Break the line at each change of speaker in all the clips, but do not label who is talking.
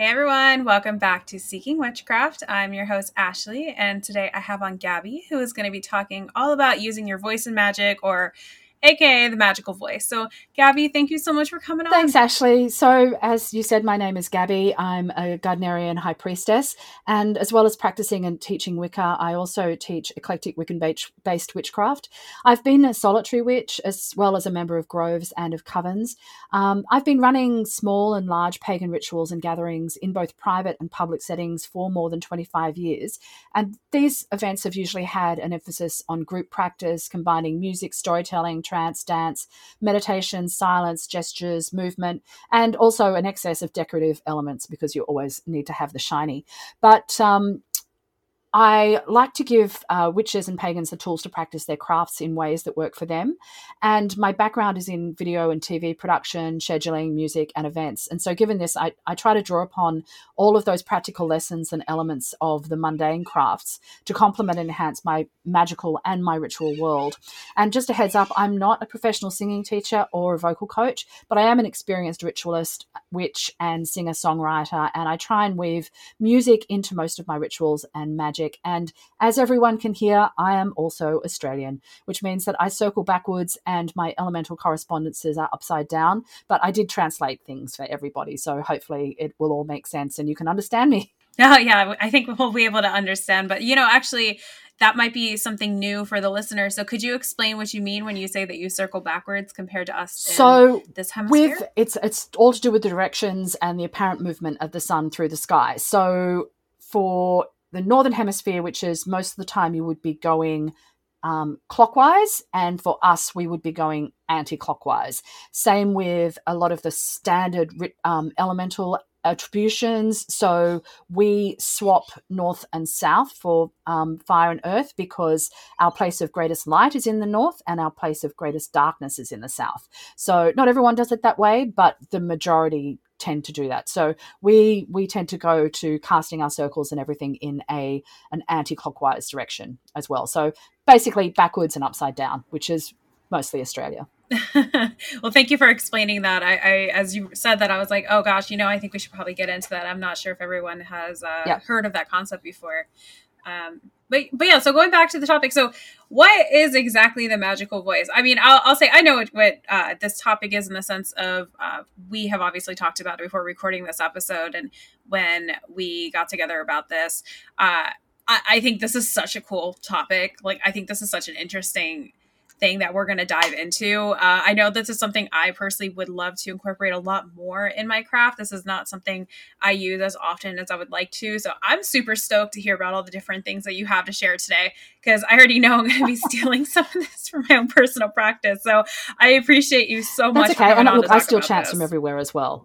Hey everyone, welcome back to Seeking Witchcraft. I'm your host Ashley, and today I have on Gabby, who is going to be talking all about using your voice in magic, or aka the magical voice. So Gabby, thank you so much for coming on.
Thanks, Ashley. So, as you said, my name is Gabby. I'm a Gardnerian High Priestess, and as well as practicing and teaching Wicca, I also teach eclectic Wiccan-based witchcraft. I've been a solitary witch as well as a member of groves and of covens. I've been running small and large pagan rituals and gatherings in both private and public settings for more than 25 years, and these events have usually had an emphasis on group practice, combining music, storytelling, trance, dance, meditation, silence, gestures, movement, and also an excess of decorative elements because you always need to have the shiny. But I like to give witches and pagans the tools to practice their crafts in ways that work for them. And my background is in video and TV production, scheduling, music, and events. And so given this, I try to draw upon all of those practical lessons and elements of the mundane crafts to complement and enhance my magical and my ritual world. And just a heads up, I'm not a professional singing teacher or a vocal coach, but I am an experienced ritualist, witch, and singer-songwriter. And I try and weave music into most of my rituals and magic. And as everyone can hear, I am also Australian, which means that I circle backwards and my elemental correspondences are upside down. But I did translate things for everybody, so hopefully it will all make sense and you can understand me.
Oh, yeah, I think we'll be able to understand. But, actually, that might be something new for the listener. So could you explain what you mean when you say that you circle backwards compared to us in this hemisphere?
It's all to do with the directions and the apparent movement of the sun through the sky. So for the northern hemisphere, which is most of the time you would be going clockwise, and for us we would be going anti-clockwise. Same with a lot of the standard elemental attributions. So we swap north and south for fire and earth because our place of greatest light is in the north and our place of greatest darkness is in the south. So not everyone does it that way, but the majority tend to do that. So we tend to go to casting our circles and everything in an anti-clockwise direction as well. So basically backwards and upside down, which is mostly Australia.
Well, thank you for explaining that. I as you said that, I was like, oh gosh, I think we should probably get into that. I'm not sure if everyone has heard of that concept before. But yeah, so going back to the topic, so what is exactly the magical voice? I mean, I'll say I know what this topic is in the sense of we have obviously talked about it before recording this episode, and when we got together about this, I think this is such a cool topic. Like, I think this is such an interesting thing that we're going to dive into. I know this is something I personally would love to incorporate a lot more in my craft. This is not something I use as often as I would like to. So I'm super stoked to hear about all the different things that you have to share today, because I already know I'm going to be stealing some of this for my own personal practice. So I appreciate you so much.
That's okay. And look, I steal chants from everywhere as well.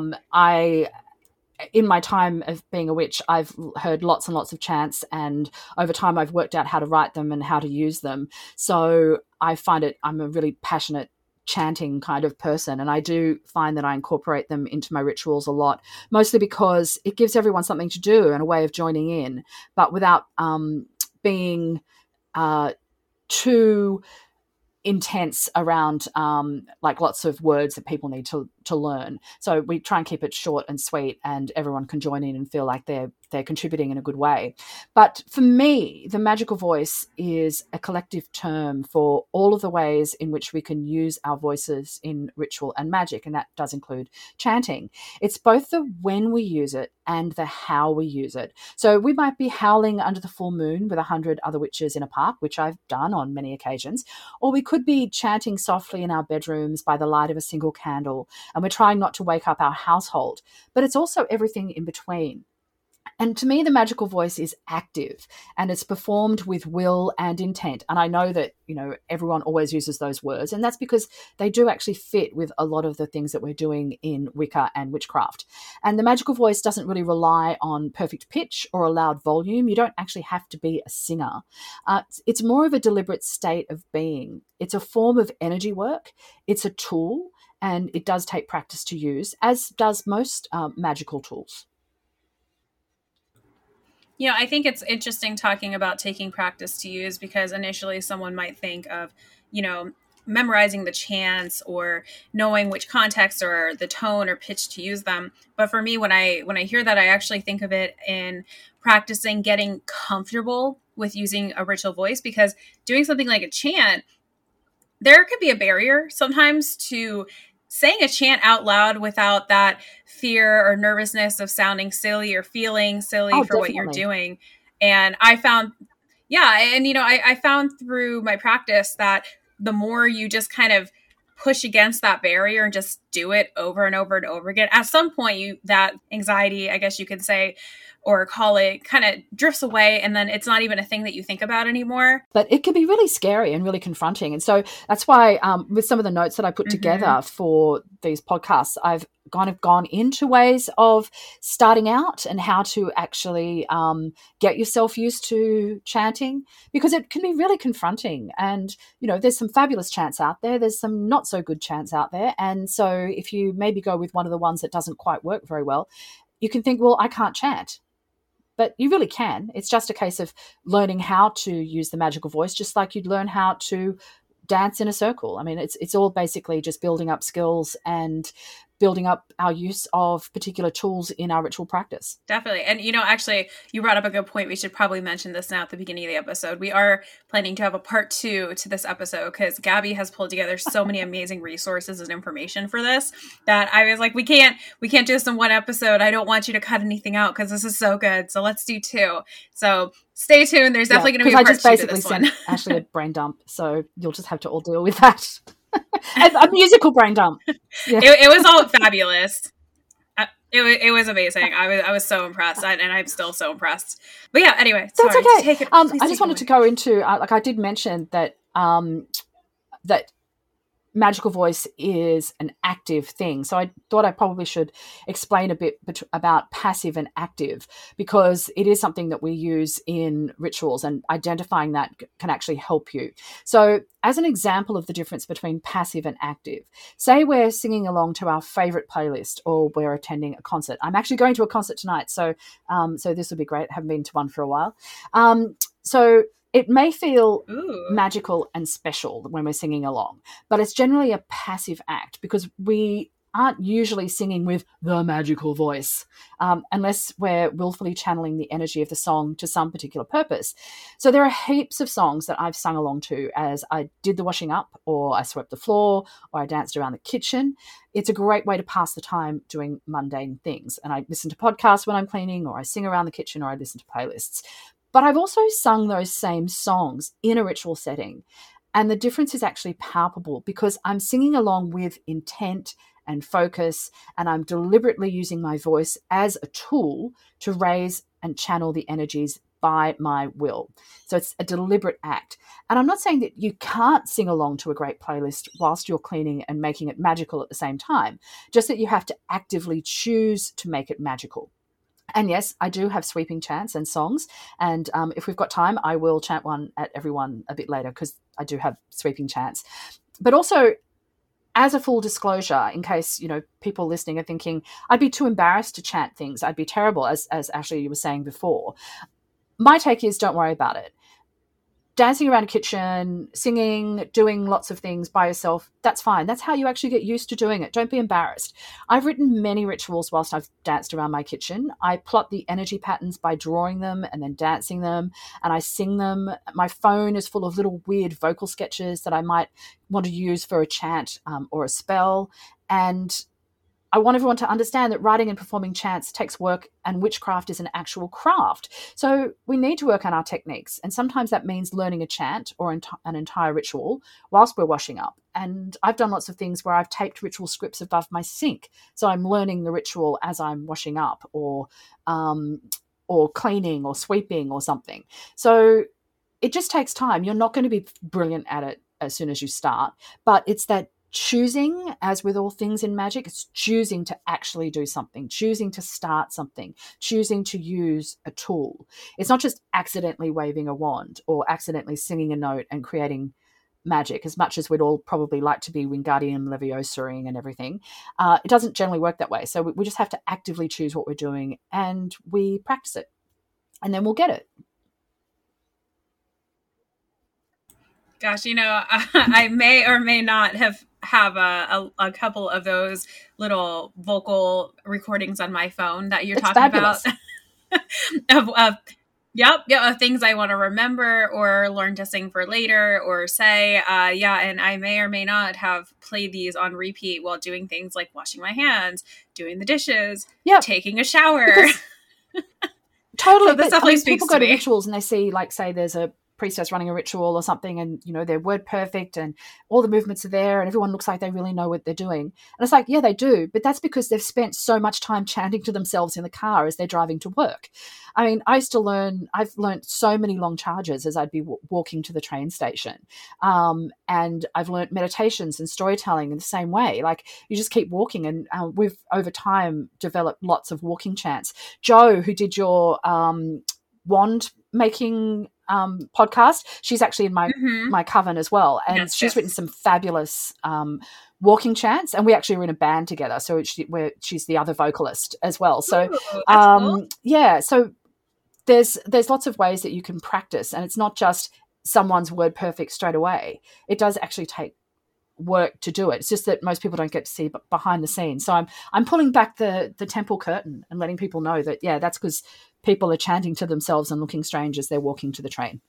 In my time of being a witch, I've heard lots and lots of chants, and over time I've worked out how to write them and how to use them. So I find I'm a really passionate chanting kind of person, and I do find that I incorporate them into my rituals a lot, mostly because it gives everyone something to do and a way of joining in, but without being too intense around like lots of words that people need to learn. So we try and keep it short and sweet, and everyone can join in and feel like they're contributing in a good way. But for me, the magical voice is a collective term for all of the ways in which we can use our voices in ritual and magic, and that does include chanting. It's both the when we use it and the how we use it. So we might be howling under the full moon with 100 other witches in a park, which I've done on many occasions, or we could be chanting softly in our bedrooms by the light of a single candle, and we're trying not to wake up our household. But it's also everything in between. And to me, the magical voice is active, and it's performed with will and intent. And I know that, everyone always uses those words, and that's because they do actually fit with a lot of the things that we're doing in Wicca and witchcraft. And the magical voice doesn't really rely on perfect pitch or a loud volume. You don't actually have to be a singer. It's more of a deliberate state of being. It's a form of energy work. It's a tool, and it does take practice to use, as does most magical tools.
I think it's interesting talking about taking practice to use, because initially someone might think of, memorizing the chants or knowing which context or the tone or pitch to use them. But for me, when I hear that, I actually think of it in practicing getting comfortable with using a ritual voice, because doing something like a chant, there could be a barrier sometimes to saying a chant out loud without that fear or nervousness of sounding silly or feeling silly for
definitely
what you're doing. And I found, I found through my practice that the more you just kind of push against that barrier and just do it over and over and over again, at some point that anxiety, I guess you could say, or call it, kind of drifts away, and then it's not even a thing that you think about anymore.
But it can be really scary and really confronting. And so that's why with some of the notes that I put together for these podcasts, I've kind of gone into ways of starting out and how to actually get yourself used to chanting, because it can be really confronting. And, there's some fabulous chants out there. There's some not so good chants out there. And so if you maybe go with one of the ones that doesn't quite work very well, you can think, well, I can't chant. But you really can. It's just a case of learning how to use the magical voice, just like you'd learn how to dance in a circle. I mean, it's all basically just building up skills and building up our use of particular tools in our ritual practice.
Definitely. And, actually, you brought up a good point. We should probably mention this now at the beginning of the episode. We are planning to have a part 2 to this episode, because Gabby has pulled together so many amazing resources and information for this that I was like, we can't do this in one episode. I don't want you to cut anything out because this is so good. So let's do 2. So stay tuned. There's definitely going to be a part 2 to this one.
Because I just basically sent Ashley a brain dump. So you'll just have to all deal with that. A musical brain dump.
Yeah. It was all fabulous. It was amazing. I was so impressed, and I'm still so impressed. But yeah, anyway,
that's okay. I just wanted to go into I did mention that that magical voice is an active thing. So I thought I probably should explain a bit about passive and active, because it is something that we use in rituals, and identifying that can actually help you. So as an example of the difference between passive and active, say we're singing along to our favorite playlist, or we're attending a concert. I'm actually going to a concert tonight, so this will be great. I haven't been to one for a while. So it may feel magical and special when we're singing along, but it's generally a passive act, because we aren't usually singing with the magical voice unless we're willfully channeling the energy of the song to some particular purpose. So there are heaps of songs that I've sung along to as I did the washing up, or I swept the floor, or I danced around the kitchen. It's a great way to pass the time doing mundane things. And I listen to podcasts when I'm cleaning, or I sing around the kitchen, or I listen to playlists. But I've also sung those same songs in a ritual setting. And the difference is actually palpable, because I'm singing along with intent and focus, and I'm deliberately using my voice as a tool to raise and channel the energies by my will. So it's a deliberate act. And I'm not saying that you can't sing along to a great playlist whilst you're cleaning and making it magical at the same time, just that you have to actively choose to make it magical. And yes, I do have sweeping chants and songs. And if we've got time, I will chant one at everyone a bit later, because I do have sweeping chants. But also, as a full disclosure, in case, people listening are thinking, I'd be too embarrassed to chant things, I'd be terrible, as Ashley was saying before. My take is, don't worry about it. Dancing around a kitchen, singing, doing lots of things by yourself, that's fine. That's how you actually get used to doing it. Don't be embarrassed. I've written many rituals whilst I've danced around my kitchen. I plot the energy patterns by drawing them and then dancing them, and I sing them. My phone is full of little weird vocal sketches that I might want to use for a chant or a spell. And I want everyone to understand that writing and performing chants takes work, and witchcraft is an actual craft. So we need to work on our techniques. And sometimes that means learning a chant or an entire ritual whilst we're washing up. And I've done lots of things where I've taped ritual scripts above my sink. So I'm learning the ritual as I'm washing up, or cleaning, or sweeping, or something. So it just takes time. You're not going to be brilliant at it as soon as you start, but it's that choosing, as with all things in magic, it's choosing to actually do something, choosing to start something, choosing to use a tool. It's not just accidentally waving a wand or accidentally singing a note and creating magic, as much as we'd all probably like to be Wingardium Leviosa-ing and everything. It doesn't generally work that way. So we just have to actively choose what we're doing, and we practice it, and then we'll get it.
Gosh, I may or may not have a couple of those little vocal recordings on my phone that you're
It's
talking
fabulous.
about of things I want to remember or learn to sing for later or say. And I may or may not have played these on repeat while doing things like washing my hands, doing the dishes, taking a shower.
Totally.
So this definitely speaks
people go to
me.
rituals and they see, like, say there's a priestess running a ritual or something, and they're word perfect and all the movements are there and everyone looks like they really know what they're doing, and it's like, yeah, they do, but that's because they've spent so much time chanting to themselves in the car as they're driving to work. I mean, I've learned so many long charges as I'd be walking to the train station, and I've learned meditations and storytelling in the same way. Like, you just keep walking, and we've over time developed lots of walking chants. Jo, who did your wand making podcast, she's actually in my coven as well, and she's written some fabulous walking chants, and we actually were in a band together, so she's the other vocalist as well. So cool. So there's lots of ways that you can practice, and it's not just someone's word perfect straight away. It does actually take work to do it. It's just that most people don't get to see behind the scenes. So I'm pulling back the temple curtain and letting people know that, that's because people are chanting to themselves and looking strange as they're walking to the train.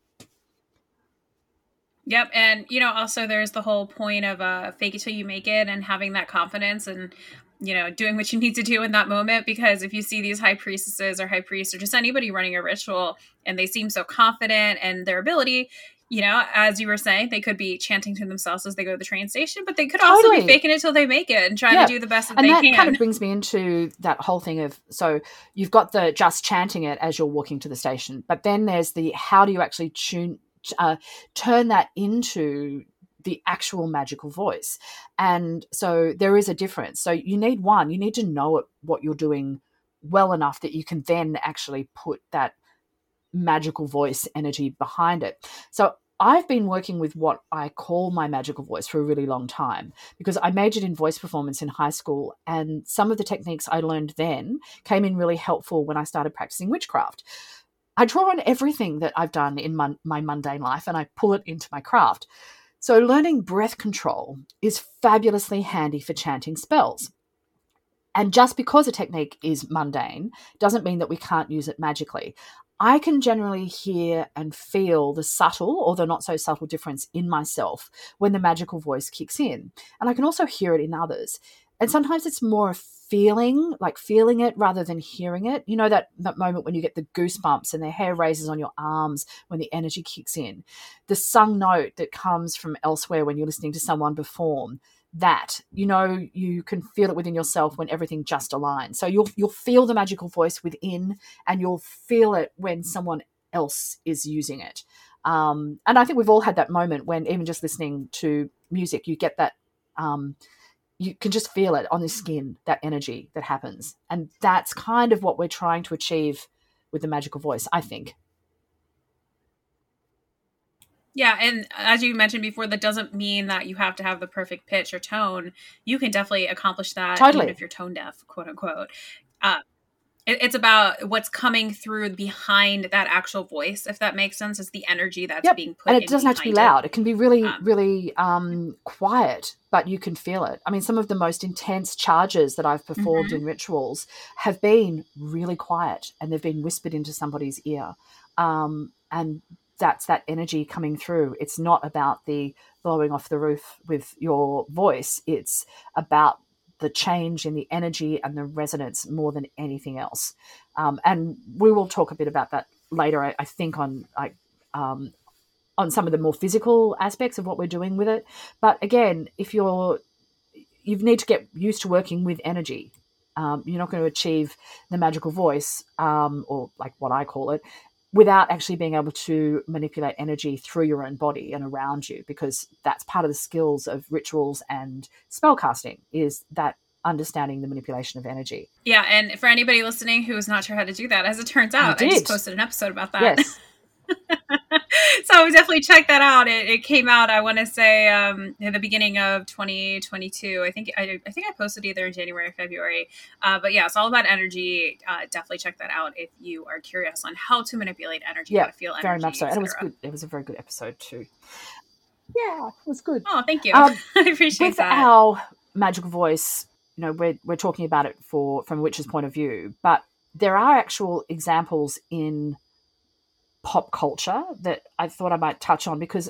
Yep. And, also there's the whole point of fake it till you make it, and having that confidence and, doing what you need to do in that moment. Because if you see these high priestesses or high priests or just anybody running a ritual and they seem so confident in their ability, as you were saying, they could be chanting to themselves as they go to the train station, but they could also be faking it till they make it and trying to do the best that they can. And that
kind of brings me into that whole thing of, so you've got the just chanting it as you're walking to the station, but then there's the, how do you actually turn that into the actual magical voice? And so there is a difference. So you need to know what you're doing well enough that you can then actually put that magical voice energy behind it. So I've been working with what I call my magical voice for a really long time, because I majored in voice performance in high school, and some of the techniques I learned then came in really helpful when I started practicing witchcraft. I draw on everything that I've done in my mundane life and I pull it into my craft. So learning breath control is fabulously handy for chanting spells. And just because a technique is mundane doesn't mean that we can't use it magically. I can generally hear and feel the subtle or the not so subtle difference in myself when the magical voice kicks in. And I can also hear it in others. And sometimes it's more a feeling, like feeling it rather than hearing it. You know, that moment when you get the goosebumps and the hair raises on your arms when the energy kicks in. The sung note that comes from elsewhere when you're listening to someone perform. That, you can feel it within yourself when everything just aligns. So you'll feel the magical voice within, and you'll feel it when someone else is using it. And I think we've all had that moment when even just listening to music, you get that, you can just feel it on the skin, that energy that happens. And that's kind of what we're trying to achieve with the magical voice, I think.
Yeah, and as you mentioned before, that doesn't mean that you have to have the perfect pitch or tone. You can definitely accomplish that even if you're tone deaf, quote unquote. It's about what's coming through behind that actual voice, if that makes sense. It's the energy that's being put in.
And it doesn't have to be loud. It can be really, really quiet, but you can feel it. I mean, some of the most intense charges that I've performed in rituals have been really quiet, and they've been whispered into somebody's ear. And that's that energy coming through. It's not about the blowing off the roof with your voice. It's about the change in the energy and the resonance more than anything else. And we will talk a bit about that later, I think, on some of the more physical aspects of what we're doing with it. But again, if you need to get used to working with energy. You're not going to achieve the magical voice, or like what I call it, without actually being able to manipulate energy through your own body and around you, because that's part of the skills of rituals and spellcasting, is that understanding the manipulation of energy.
Yeah, and for anybody listening who is not sure how to do that, as it turns out, I just posted an episode about that.
Yes.
So definitely check that out. It came out, I want to say, in the beginning of 2022. I think I posted either in January or February. But yeah, it's all about energy. Definitely check that out if you are curious on how to manipulate energy, how to feel energy,
very much so. And it was
etc.
good. It was a very good episode too. Yeah, it was good.
Oh, thank you. I appreciate
with
that.
our magical voice, we're talking about it from a witch's point of view, but there are actual examples in pop culture that I thought I might touch on because,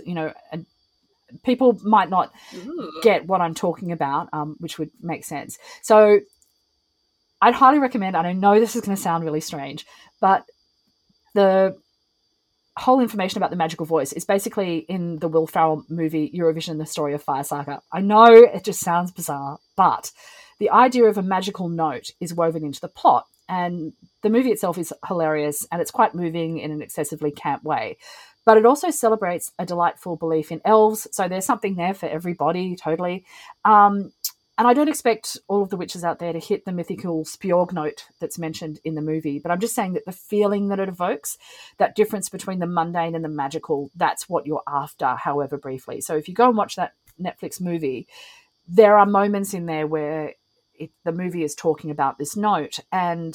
people might not get what I'm talking about, which would make sense. So I'd highly recommend, and I know this is going to sound really strange, but the whole information about the magical voice is basically in the Will Ferrell movie Eurovision, The Story of Fire Saga. I know it just sounds bizarre, but the idea of a magical note is woven into the plot, and the movie itself is hilarious and it's quite moving in an excessively camp way. But it also celebrates a delightful belief in elves, so there's something there for everybody, totally. And I don't expect all of the witches out there to hit the mythical Spjorg note that's mentioned in the movie, but I'm just saying that the feeling that it evokes, that difference between the mundane and the magical, that's what you're after, however briefly. So if you go and watch that Netflix movie, there are moments in there where the movie is talking about this note, and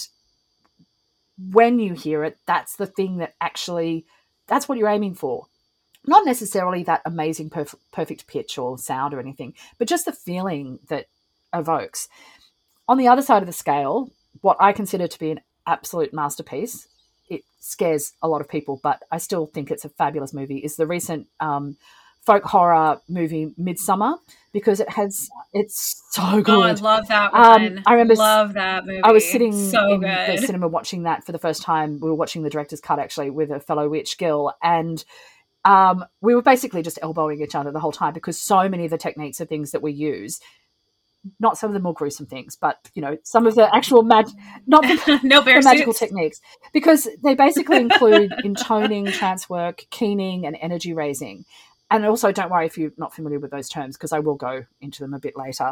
when you hear it, that's the thing that actually, that's what you're aiming for. Not necessarily that amazing perfect pitch or sound or anything, but just the feeling that evokes. On the other side of the scale, what I consider to be an absolute masterpiece, it scares a lot of people, but I still think it's a fabulous movie, is the recent folk horror movie Midsommar, because it's so good.
Oh, I love that one.
I remember
love that movie.
I was sitting
in
the cinema watching that for the first time. We were watching the director's cut actually with a fellow witch, Gil, and we were basically just elbowing each other the whole time because so many of the techniques are things that we use. Not some of the more gruesome things, but some of the actual not the,
no
the magical techniques, because they basically include intoning, trance work, keening, and energy raising. And also, don't worry if you're not familiar with those terms, because I will go into them a bit later.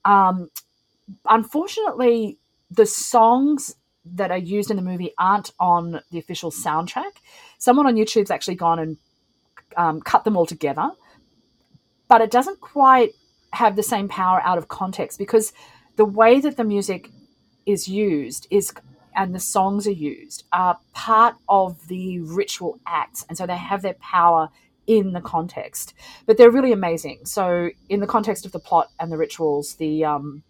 Unfortunately, the songs that are used in the movie aren't on the official soundtrack. Someone on YouTube's actually gone and cut them all together, but it doesn't quite have the same power out of context, because the way that the music is used and the songs are used are part of the ritual acts, and so they have their power in the context, but they're really amazing. So in the context of the plot and the rituals, the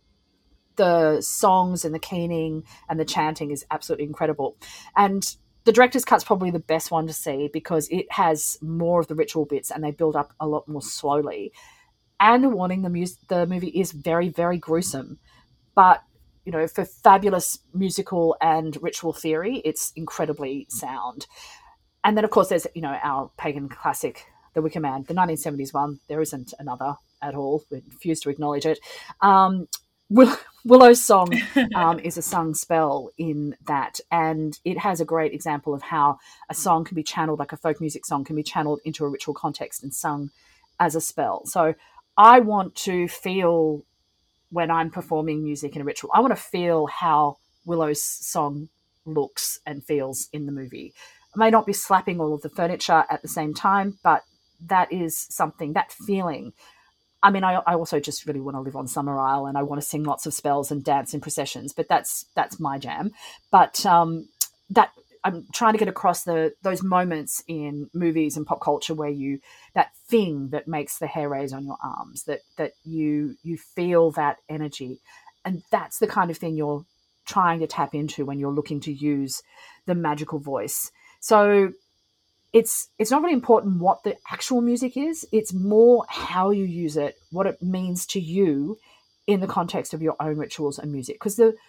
songs and the keening and the chanting is absolutely incredible. And the director's cut's probably the best one to see because it has more of the ritual bits and they build up a lot more slowly. And a warning, the movie is very, very gruesome, but for fabulous musical and ritual theory, it's incredibly sound. And then, of course, there's our pagan classic, The Wicker Man, the 1970s one. There isn't another at all. We refuse to acknowledge it. Willow's song is a sung spell in that, and it has a great example of how a song can be channeled, like a folk music song can be channeled into a ritual context and sung as a spell. So I want to feel, when I'm performing music in a ritual, I want to feel how Willow's song looks and feels in the movie. I may not be slapping all of the furniture at the same time, but that is something, that feeling. I mean, I also just really want to live on Summer Isle and I want to sing lots of spells and dance in processions, but that's my jam. But that I'm trying to get across those moments in movies and pop culture where that thing that makes the hair raise on your arms, that you feel that energy. And that's the kind of thing you're trying to tap into when you're looking to use the magical voice. So it's not really important what the actual music is. It's more how you use it, what it means to you in the context of your own rituals and music. Because the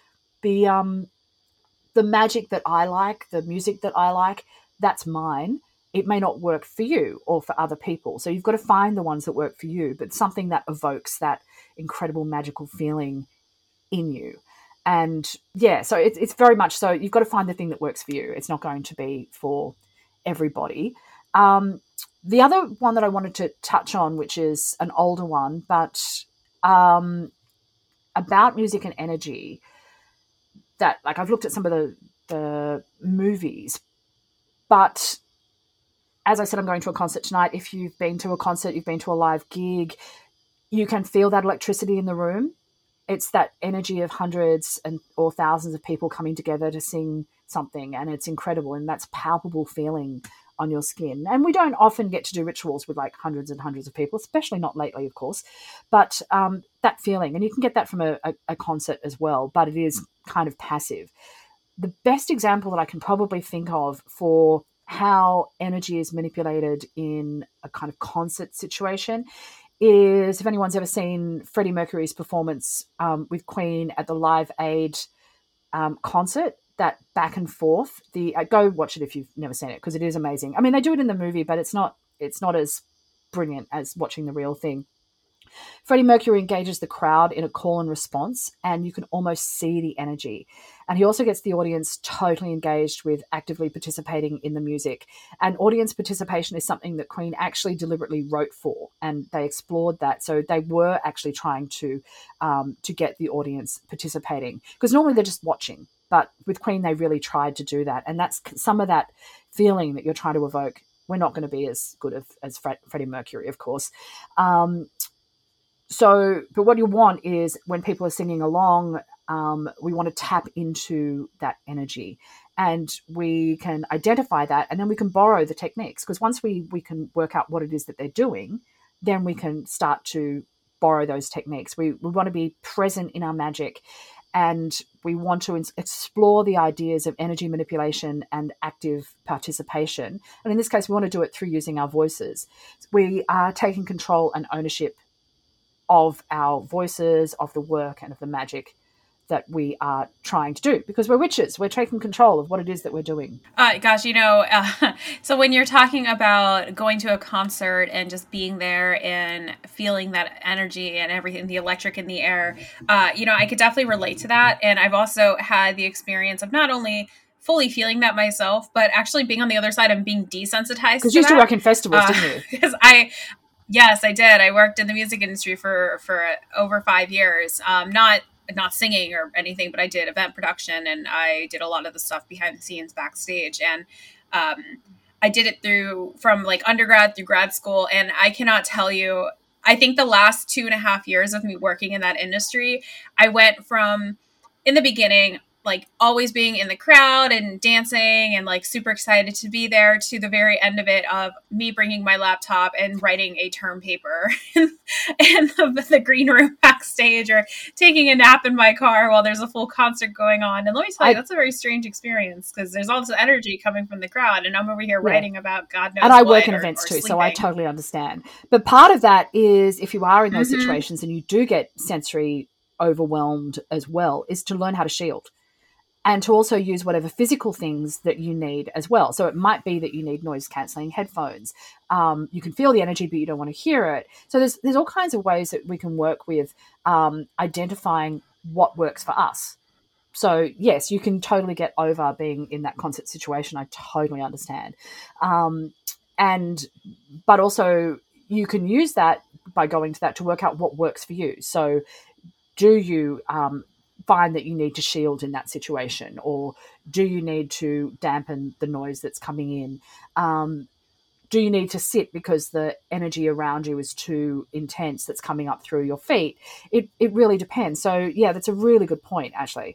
magic that I like, the music that I like, that's mine. It may not work for you or for other people. So you've got to find the ones that work for you, but something that evokes that incredible magical feeling in you. And yeah, so it's very much so you've got to find the thing that works for you. It's not going to be for everybody. The other one that I wanted to touch on, which is an older one, but about music and energy, that like I've looked at some of the movies, and as I said, I'm going to a concert tonight. If you've been to a concert, you've been to a live gig, you can feel that electricity in the room. It's that energy of hundreds or thousands of people coming together to sing something, and it's incredible, and that's palpable feeling on your skin. And we don't often get to do rituals with like hundreds and hundreds of people, especially not lately, of course, but that feeling, and you can get that from a concert as well, but it is kind of passive. The best example that I can probably think of for how energy is manipulated in a kind of concert situation is, if anyone's ever seen Freddie Mercury's performance with Queen at the Live Aid concert, that back and forth, go watch it if you've never seen it, because it is amazing. I mean, they do it in the movie, but it's not as brilliant as watching the real thing. Freddie Mercury engages the crowd in a call and response, and you can almost see the energy. And he also gets the audience totally engaged with actively participating in the music. And audience participation is something that Queen actually deliberately wrote for, and they explored that. So they were actually trying to get the audience participating, because normally they're just watching. But with Queen, they really tried to do that. And that's some of that feeling that you're trying to evoke. We're not going to be as good as Freddie Mercury, of course. But what you want is, when people are singing along, we want to tap into that energy, and we can identify that, and then we can borrow the techniques, because once we can work out what it is that they're doing, then we can start to borrow those techniques. We want to be present in our magic, and we want to explore the ideas of energy manipulation and active participation. And in this case, we want to do it through using our voices. We are taking control and ownership of our voices, of the work, and of the magic that we are trying to do, because we're witches. We're taking control of what it is that we're doing.
Gosh, so when you're talking about going to a concert and just being there and feeling that energy and everything, the electric in the air, I could definitely relate to that. And I've also had the experience of not only fully feeling that myself, but actually being on the other side and being desensitized.
Because you used to work in festivals, didn't you?
Because Yes, I did. I worked in the music industry for over 5 years. Not singing or anything, but I did event production, and I did a lot of the stuff behind the scenes backstage. And I did it from like undergrad through grad school. And I cannot tell you, I think the last 2.5 years of me working in that industry, I went from, in the beginning, like always being in the crowd and dancing and like super excited to be there, to the very end of it of me bringing my laptop and writing a term paper in the green room backstage, or taking a nap in my car while there's a full concert going on. And let me tell you, that's a very strange experience, because there's all this energy coming from the crowd, and I'm over here writing about God knows what.
And I work in events too, so I totally understand. But part of that is, if you are in those situations and you do get sensory overwhelmed as well, is to learn how to shield. And to also use whatever physical things that you need as well. So it might be that you need noise-cancelling headphones. You can feel the energy, but you don't want to hear it. So there's all kinds of ways that we can work with identifying what works for us. So, yes, you can totally get over being in that concert situation. I totally understand. But also you can use that, by going to that, to work out what works for you. So do you find that you need to shield in that situation, or do you need to dampen the noise that's coming in? Do you need to sit because the energy around you is too intense that's coming up through your feet? It really depends. So yeah, that's a really good point, Ashley.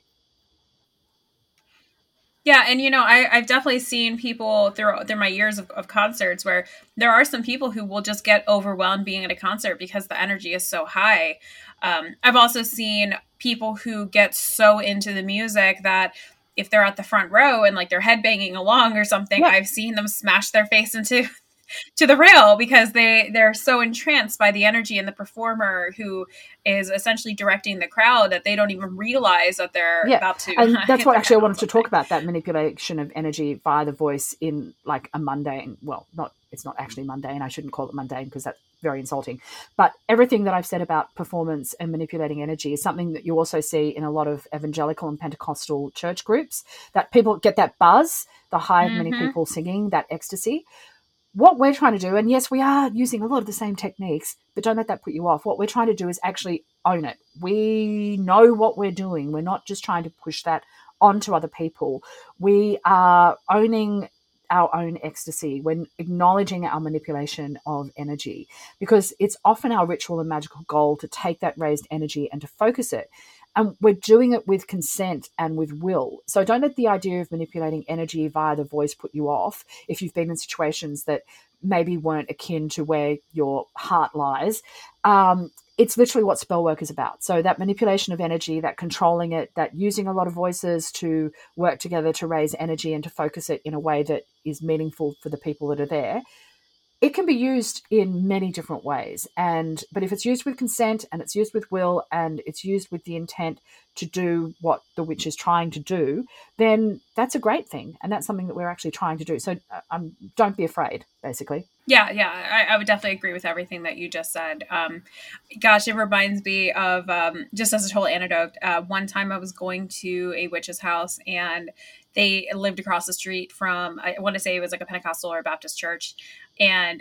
Yeah, and I've definitely seen people through my years of concerts where there are some people who will just get overwhelmed being at a concert because the energy is so high. I've also seen people who get so into the music that if they're at the front row and like they're headbanging along or something, yeah, I've seen them smash their face into the rail because they're so entranced by the energy and the performer who is essentially directing the crowd that they don't even realize that they're about to.
And that's what actually I wanted to talk about, that manipulation of energy via the voice in like a mundane, it's not actually mundane. I shouldn't call it mundane because that's very insulting. But everything that I've said about performance and manipulating energy is something that you also see in a lot of evangelical and Pentecostal church groups, that people get that buzz, the high of many people singing, that ecstasy. What we're trying to do, and yes, we are using a lot of the same techniques, but don't let that put you off. What we're trying to do is actually own it. We know what we're doing. We're not just trying to push that onto other people. We are owning our own ecstasy, when acknowledging our manipulation of energy, because it's often our ritual and magical goal to take that raised energy and to focus it. And we're doing it with consent and with will. So don't let the idea of manipulating energy via the voice put you off if you've been in situations that maybe weren't akin to where your heart lies. It's literally what spell work is about. So that manipulation of energy, that controlling it, that using a lot of voices to work together to raise energy and to focus it in a way that is meaningful for the people that are there. It can be used in many different ways. But if it's used with consent and it's used with will and it's used with the intent to do what the witch is trying to do, then that's a great thing. And that's something that we're actually trying to do. So don't be afraid, basically.
Yeah, I would definitely agree with everything that you just said. Gosh, it reminds me of, just as a total anecdote, one time I was going to a witch's house and they lived across the street from, I want to say it was like a Pentecostal or a Baptist church. And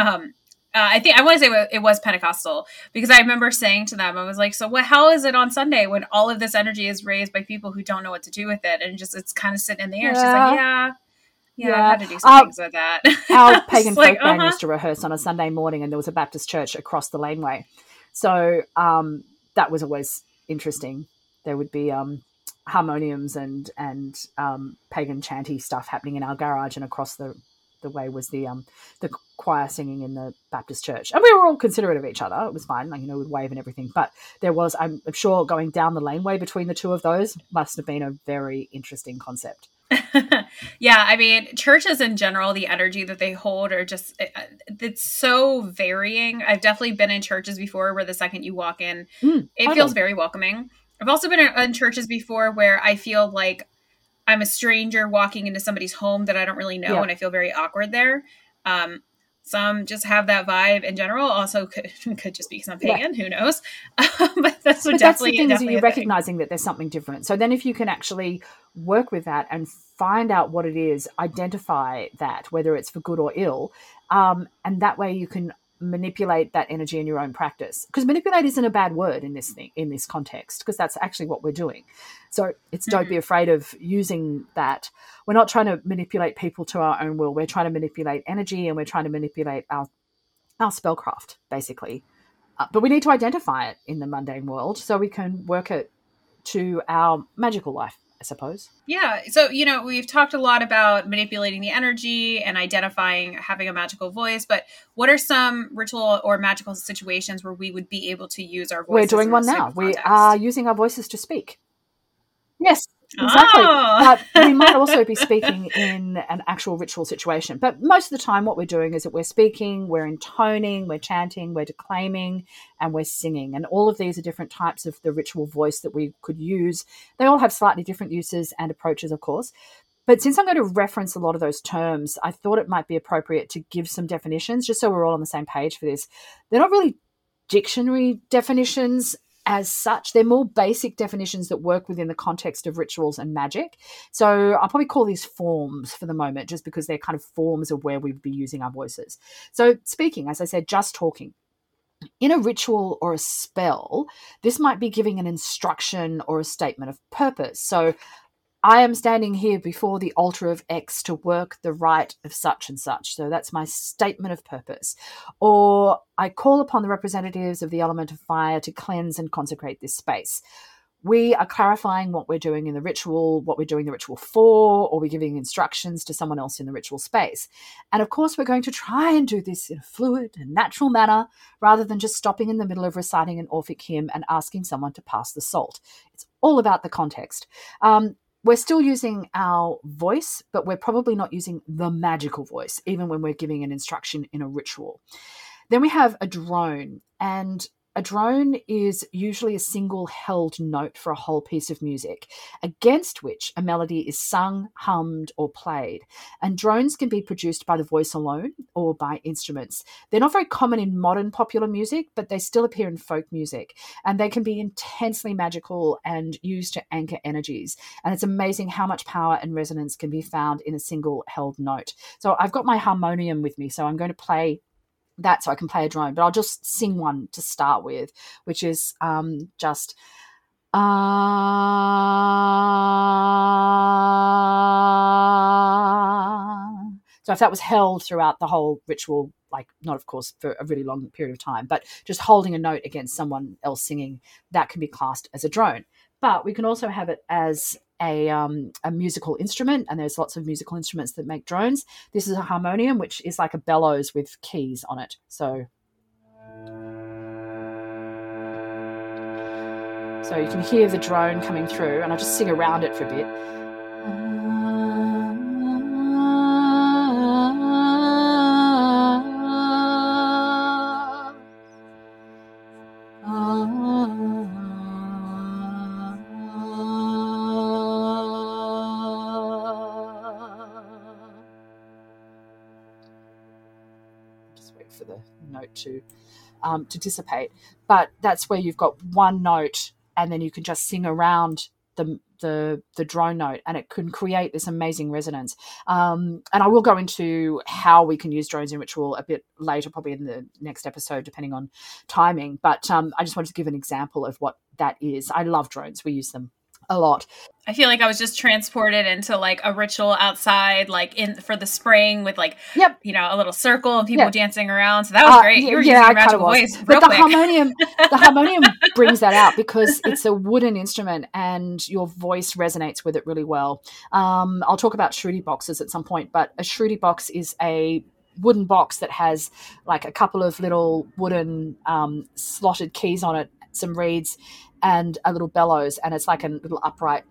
I want to say it was Pentecostal, because I remember saying to them, I was like, so how is it on Sunday when all of this energy is raised by people who don't know what to do with it? And it's kind of sitting in the air. Yeah. She's like, yeah, I've had to do some things with that.
Our pagan folk band used to rehearse on a Sunday morning, and there was a Baptist church across the laneway. So that was always interesting. There would be harmoniums and pagan chanty stuff happening in our garage, and across the way was the choir singing in the Baptist church. And we were all considerate of each other. It was fine, we'd wave and everything. But there was, I'm sure, going down the laneway between the two of those must have been a very interesting concept.
Yeah, I mean, churches in general, the energy that they hold are just, it's so varying. I've definitely been in churches before where the second you walk in, it feels very welcoming. I've also been in churches before where I feel like I'm a stranger walking into somebody's home that I don't really know, and I feel very awkward there. Some just have that vibe in general. Also, could just be because I'm pagan. Who knows? But that's the thing, is
you're recognizing that there's something different. So then, if you can actually work with that and find out what it is, identify that, whether it's for good or ill, and that way you can manipulate that energy in your own practice. Because manipulate isn't a bad word in this context, because that's actually what we're doing. So it's don't be afraid of using that. We're not trying to manipulate people to our own will. We're trying to manipulate energy, and we're trying to manipulate our spellcraft, basically. But we need to identify it in the mundane world so we can work it to our magical life, I suppose.
Yeah. So, we've talked a lot about manipulating the energy and identifying having a magical voice, but what are some ritual or magical situations where we would be able to use our voices?
We're doing one now. We are using our voices to speak. Yes, exactly. But we might also be speaking in an actual ritual situation. But most of the time what we're doing is that we're speaking, we're intoning, we're chanting, we're declaiming, and we're singing. And all of these are different types of the ritual voice that we could use. They all have slightly different uses and approaches, of course. But since I'm going to reference a lot of those terms, I thought it might be appropriate to give some definitions, just so we're all on the same page for this. They're not really dictionary definitions as such. They're more basic definitions that work within the context of rituals and magic. So I'll probably call these forms for the moment, just because they're kind of forms of where we'd be using our voices. So speaking, as I said, just talking. In a ritual or a spell, this might be giving an instruction or a statement of purpose. So I am standing here before the altar of X to work the rite of such and such. So that's my statement of purpose. Or I call upon the representatives of the element of fire to cleanse and consecrate this space. We are clarifying what we're doing in the ritual, what we're doing the ritual for, or we're giving instructions to someone else in the ritual space. And of course, we're going to try and do this in a fluid and natural manner, rather than just stopping in the middle of reciting an Orphic hymn and asking someone to pass the salt. It's all about the context. We're still using our voice, but we're probably not using the magical voice, even when we're giving an instruction in a ritual. Then we have a drone, and a drone is usually a single held note for a whole piece of music, against which a melody is sung, hummed, or played. And drones can be produced by the voice alone or by instruments. They're not very common in modern popular music, but they still appear in folk music. And they can be intensely magical and used to anchor energies. And it's amazing how much power and resonance can be found in a single held note. So I've got my harmonium with me, so I'm going to play that so I can play a drone, but I'll just sing one to start with, which is just So if that was held throughout the whole ritual, like not of course for a really long period of time, but just holding a note against someone else singing, that can be classed as a drone. But we can also have it as a musical instrument, and there's lots of musical instruments that make drones. This is a harmonium, which is like a bellows with keys on it. So you can hear the drone coming through, and I'll just sing around it for a bit. Just wait for the note to dissipate. But that's where you've got one note, and then you can just sing around the drone note, and it can create this amazing resonance. And I will go into how we can use drones in ritual a bit later, probably in the next episode, depending on timing. But I just wanted to give an example of what that is. I love drones. We use them a lot.
I feel like I was just transported into like a ritual outside, like for the spring with like, a little circle and people dancing around. So that was great. You were using your magical voice real quick.
The harmonium brings that out because it's a wooden instrument and your voice resonates with it really well. I'll talk about Shruti boxes at some point, but a Shruti box is a wooden box that has like a couple of little wooden slotted keys on it, some reeds, and a little bellows, and it's like a little upright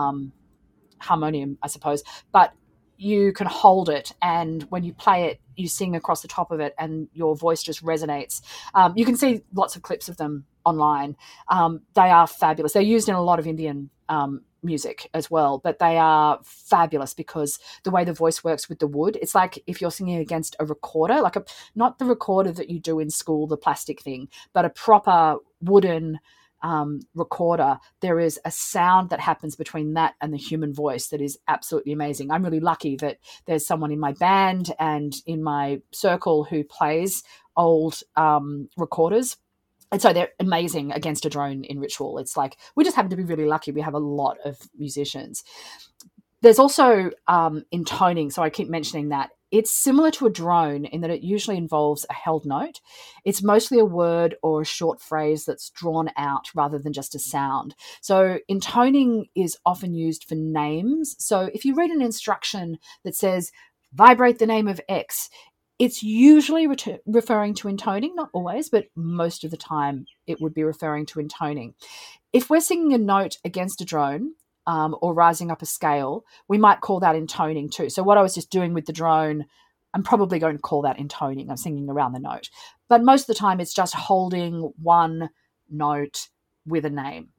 harmonium, I suppose. But you can hold it, and when you play it, you sing across the top of it, and your voice just resonates. You can see lots of clips of them online. They are fabulous. They're used in a lot of Indian music as well, but they are fabulous because the way the voice works with the wood, it's like if you're singing against a recorder, like not the recorder that you do in school, the plastic thing, but a proper wooden recorder. There is a sound that happens between that and the human voice that is absolutely amazing. I'm really lucky that there's someone in my band and in my circle who plays old recorders. And so they're amazing against a drone in ritual. It's like we just happen to be really lucky. We have a lot of musicians. There's also intoning. So I keep mentioning that. It's similar to a drone in that it usually involves a held note. It's mostly a word or a short phrase that's drawn out rather than just a sound. So intoning is often used for names. So if you read an instruction that says, vibrate the name of X, it's usually referring to intoning, not always, but most of the time it would be referring to intoning. If we're singing a note against a drone, or rising up a scale, we might call that intoning too. So what I was just doing with the drone, I'm probably going to call that intoning. I'm singing around the note. But most of the time it's just holding one note with a name.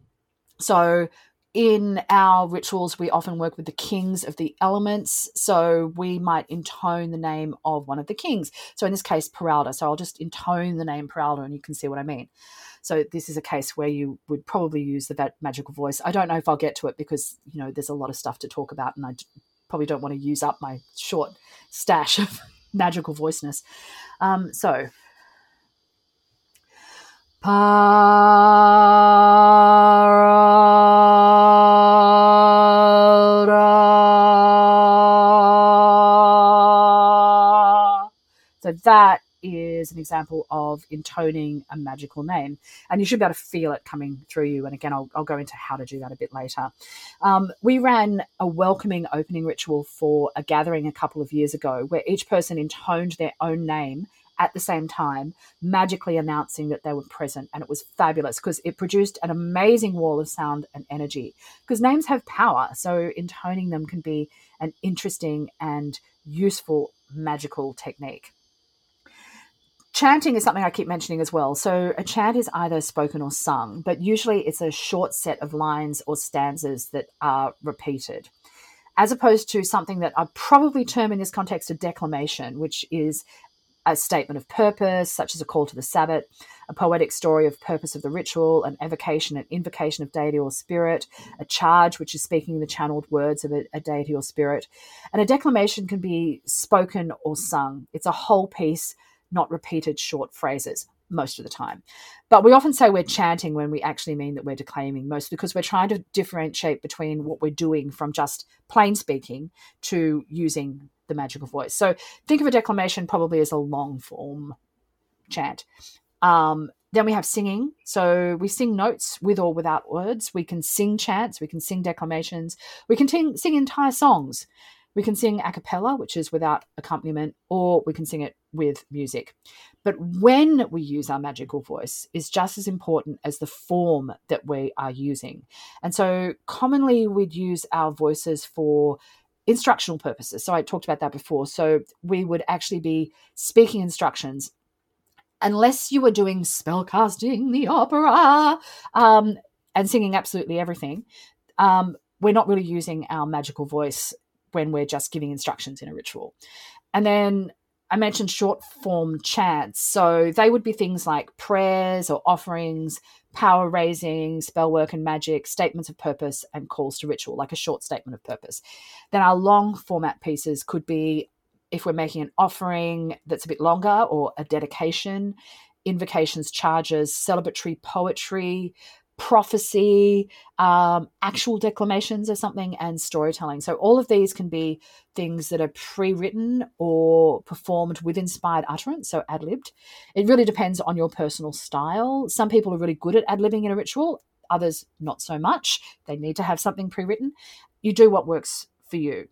So in our rituals, we often work with the kings of the elements. So we might intone the name of one of the kings. So in this case, Paralda. So I'll just intone the name Paralda and you can see what I mean. So this is a case where you would probably use the magical voice. I don't know if I'll get to it because, there's a lot of stuff to talk about and I probably don't want to use up my short stash of magical voiceness. So Paralda. So that is an example of intoning a magical name, and you should be able to feel it coming through you. And again, I'll go into how to do that a bit later. We ran a welcoming opening ritual for a gathering a couple of years ago where each person intoned their own name at the same time, magically announcing that they were present. And it was fabulous because it produced an amazing wall of sound and energy because names have power. So intoning them can be an interesting and useful magical technique. Chanting is something I keep mentioning as well. So a chant is either spoken or sung, but usually it's a short set of lines or stanzas that are repeated, as opposed to something that I'd probably term in this context a declamation, which is a statement of purpose, such as a call to the Sabbath, a poetic story of purpose of the ritual, an evocation and invocation of deity or spirit, a charge, which is speaking the channeled words of a deity or spirit. And a declamation can be spoken or sung. It's a whole piece, not repeated short phrases most of the time. But we often say we're chanting when we actually mean that we're declaiming, most because we're trying to differentiate between what we're doing from just plain speaking to using the magical voice. So think of a declamation probably as a long form chant. Then we have singing. So we sing notes with or without words. We can sing chants. We can sing declamations. We can sing entire songs. We can sing a cappella, which is without accompaniment, or we can sing it with music. But when we use our magical voice is just as important as the form that we are using. And so commonly we'd use our voices for instructional purposes. So I talked about that before. So we would actually be speaking instructions. Unless you were doing spellcasting the opera and singing absolutely everything, we're not really using our magical voice when we're just giving instructions in a ritual. And then I mentioned short form chants. So they would be things like prayers or offerings, power raising, spell work and magic, statements of purpose, and calls to ritual, like a short statement of purpose. Then our long format pieces could be, if we're making an offering that's a bit longer, or a dedication, invocations, charges, celebratory poetry, prophecy, actual declamations of something, and storytelling. So all of these can be things that are pre-written or performed with inspired utterance, so ad-libbed. It really depends on your personal style. Some people are really good at ad-libbing in a ritual, others not so much. They need to have something pre-written. You do what works for you.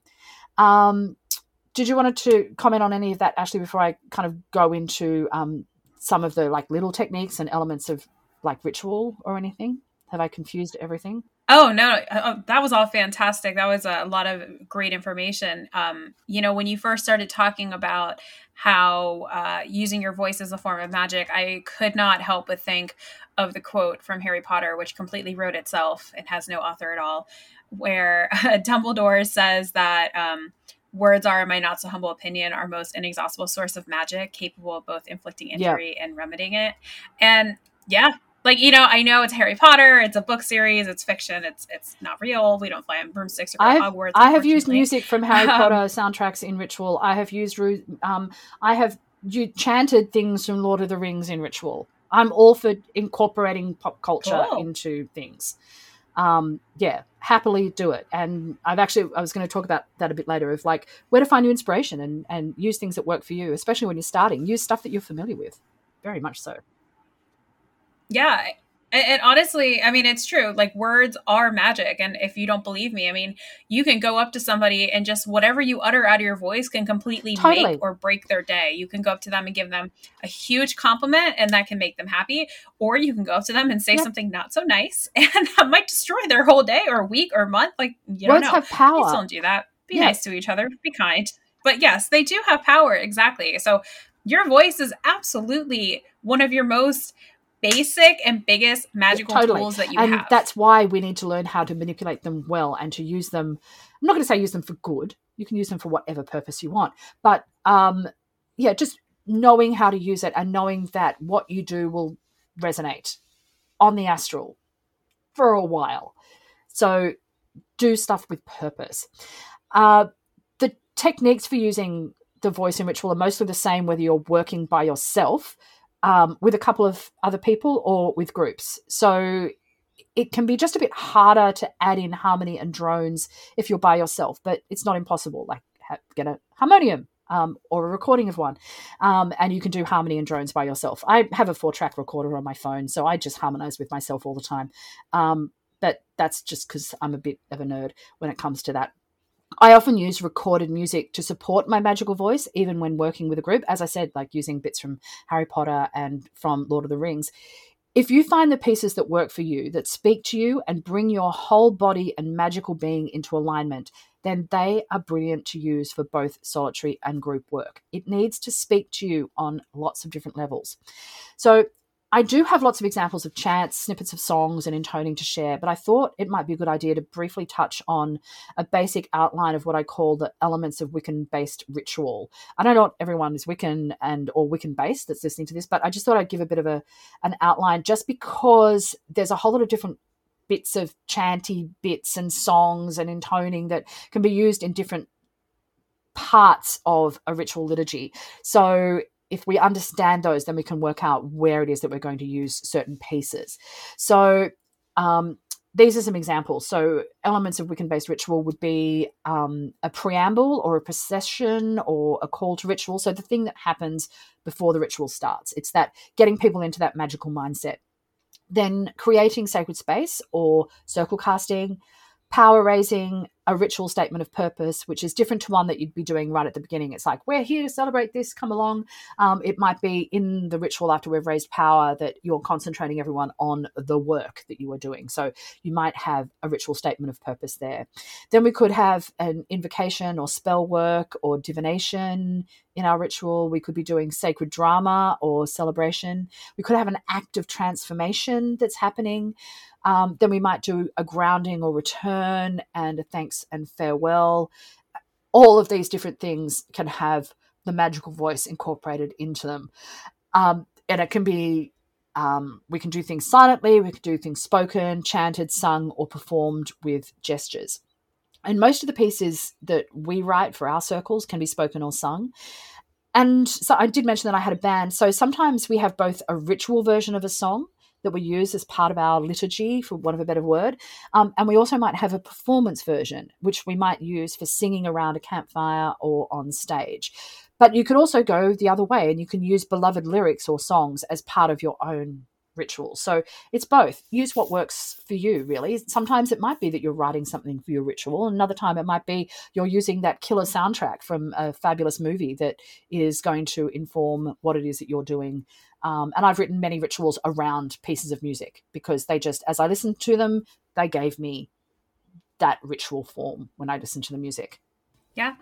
Did you want to comment on any of that, Ashley, before I kind of go into some of the like little techniques and elements of like ritual or anything? Have I confused everything?
Oh, no, that was all fantastic. That was a lot of great information. When you first started talking about how using your voice as a form of magic, I could not help but think of the quote from Harry Potter, which completely wrote itself and has no author at all, where Dumbledore says that words are, in my not so humble opinion, our most inexhaustible source of magic, capable of both inflicting injury and remedying it. And yeah, I know it's Harry Potter, it's a book series, it's fiction, it's not real. We don't fly on broomsticks or Hogwarts.
I have used music from Harry Potter soundtracks in ritual. I have used chanted things from Lord of the Rings in ritual. I'm all for incorporating pop culture into things. Happily do it. And I was going to talk about that a bit later, of like where to find your inspiration and use things that work for you, especially when you're starting. Use stuff that you're familiar with. Very much so.
Yeah. And honestly, I mean, it's true. Like, words are magic. And if you don't believe me, I mean, you can go up to somebody and just whatever you utter out of your voice can completely make or break their day. You can go up to them and give them a huge compliment, and that can make them happy. Or you can go up to them and say something not so nice, and that might destroy their whole day or week or month. Like, you don't know.
Words have power.
Please don't do that. Be nice to each other. Be kind. But yes, they do have power. Exactly. So your voice is absolutely one of your most basic and biggest magical tools that you have.
And that's why we need to learn how to manipulate them well and to use them. I'm not going to say use them for good. You can use them for whatever purpose you want. But just knowing how to use it and knowing that what you do will resonate on the astral for a while. So do stuff with purpose. The techniques for using the voice in ritual are mostly the same whether you're working by yourself, with a couple of other people, or with groups. So it can be just a bit harder to add in harmony and drones if you're by yourself, but it's not impossible. Like get a harmonium or a recording of one, and you can do harmony and drones by yourself. I have a 4-track recorder on my phone, so I just harmonize with myself all the time. But that's just because I'm a bit of a nerd when it comes to that. I often use recorded music to support my magical voice, even when working with a group. As I said, like using bits from Harry Potter and from Lord of the Rings. If you find the pieces that work for you, that speak to you and bring your whole body and magical being into alignment, then they are brilliant to use for both solitary and group work. It needs to speak to you on lots of different levels. So I do have lots of examples of chants, snippets of songs and intoning to share, but I thought it might be a good idea to briefly touch on a basic outline of what I call the elements of Wiccan-based ritual. I know not everyone is Wiccan or Wiccan-based that's listening to this, but I just thought I'd give a bit of an outline, just because there's a whole lot of different bits of chanty bits and songs and intoning that can be used in different parts of a ritual liturgy. So if we understand those, then we can work out where it is that we're going to use certain pieces. So these are some examples. So elements of Wiccan-based ritual would be a preamble or a procession or a call to ritual. So the thing that happens before the ritual starts. It's that getting people into that magical mindset. Then creating sacred space or circle casting, power raising, a ritual statement of purpose, which is different to one that you'd be doing right at the beginning. It's like, we're here to celebrate this, come along. It might be in the ritual after we've raised power that you're concentrating everyone on the work that you are doing. So you might have a ritual statement of purpose there. Then we could have an invocation or spell work or divination in our ritual. We could be doing sacred drama or celebration. We could have an act of transformation that's happening. Then we might do a grounding or return and a thanks and farewell. All of these different things can have the magical voice incorporated into them. And it can be, we can do things silently, we can do things spoken, chanted, sung, or performed with gestures. And most of the pieces that we write for our circles can be spoken or sung. And so I did mention that I had a band. So sometimes we have both a ritual version of a song that we use as part of our liturgy, for want of a better word. And we also might have a performance version, which we might use for singing around a campfire or on stage. But you could also go the other way, and you can use beloved lyrics or songs as part of your own ritual. So it's both. Use what works for you, really. Sometimes it might be that you're writing something for your ritual. Another time it might be you're using that killer soundtrack from a fabulous movie that is going to inform what it is that you're doing. And I've written many rituals around pieces of music because they just, as I listened to them, they gave me that ritual form when I listened to the music.
Yeah.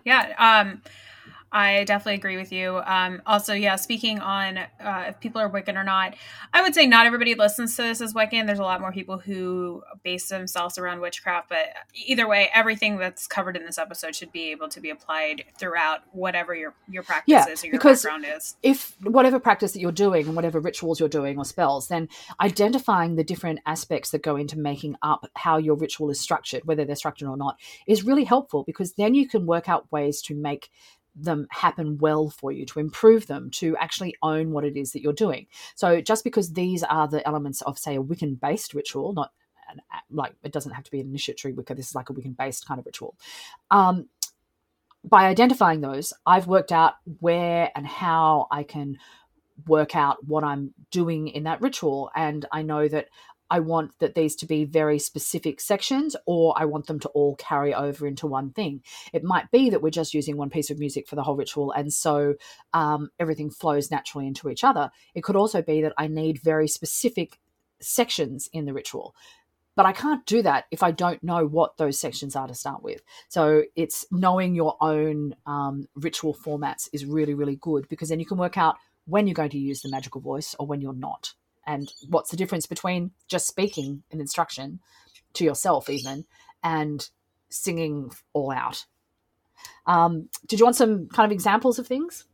I definitely agree with you. Also, yeah, speaking on if people are Wiccan or not, I would say not everybody listens to this as Wiccan. There's a lot more people who base themselves around witchcraft, but either way, everything that's covered in this episode should be able to be applied throughout whatever your practice is or your background is.
If whatever practice that you're doing and whatever rituals you're doing or spells, then identifying the different aspects that go into making up how your ritual is structured, whether they're structured or not, is really helpful because then you can work out ways to make them happen well for you, to improve them, to actually own what it is that you're doing. So just because these are the elements of, say, a Wiccan-based ritual, not like it doesn't have to be an initiatory Wicca, this is like a Wiccan-based kind of ritual. By identifying those, I've worked out where and how I can work out what I'm doing in that ritual. And I know that I want that these to be very specific sections, or I want them to all carry over into one thing. It might be that we're just using one piece of music for the whole ritual, and so everything flows naturally into each other. It could also be that I need very specific sections in the ritual, but I can't do that if I don't know what those sections are to start with. So it's knowing your own ritual formats is really, really good, because then you can work out when you're going to use the magical voice or when you're not. And what's the difference between just speaking an instruction to yourself even and singing all out? Did you want some kind of examples of things?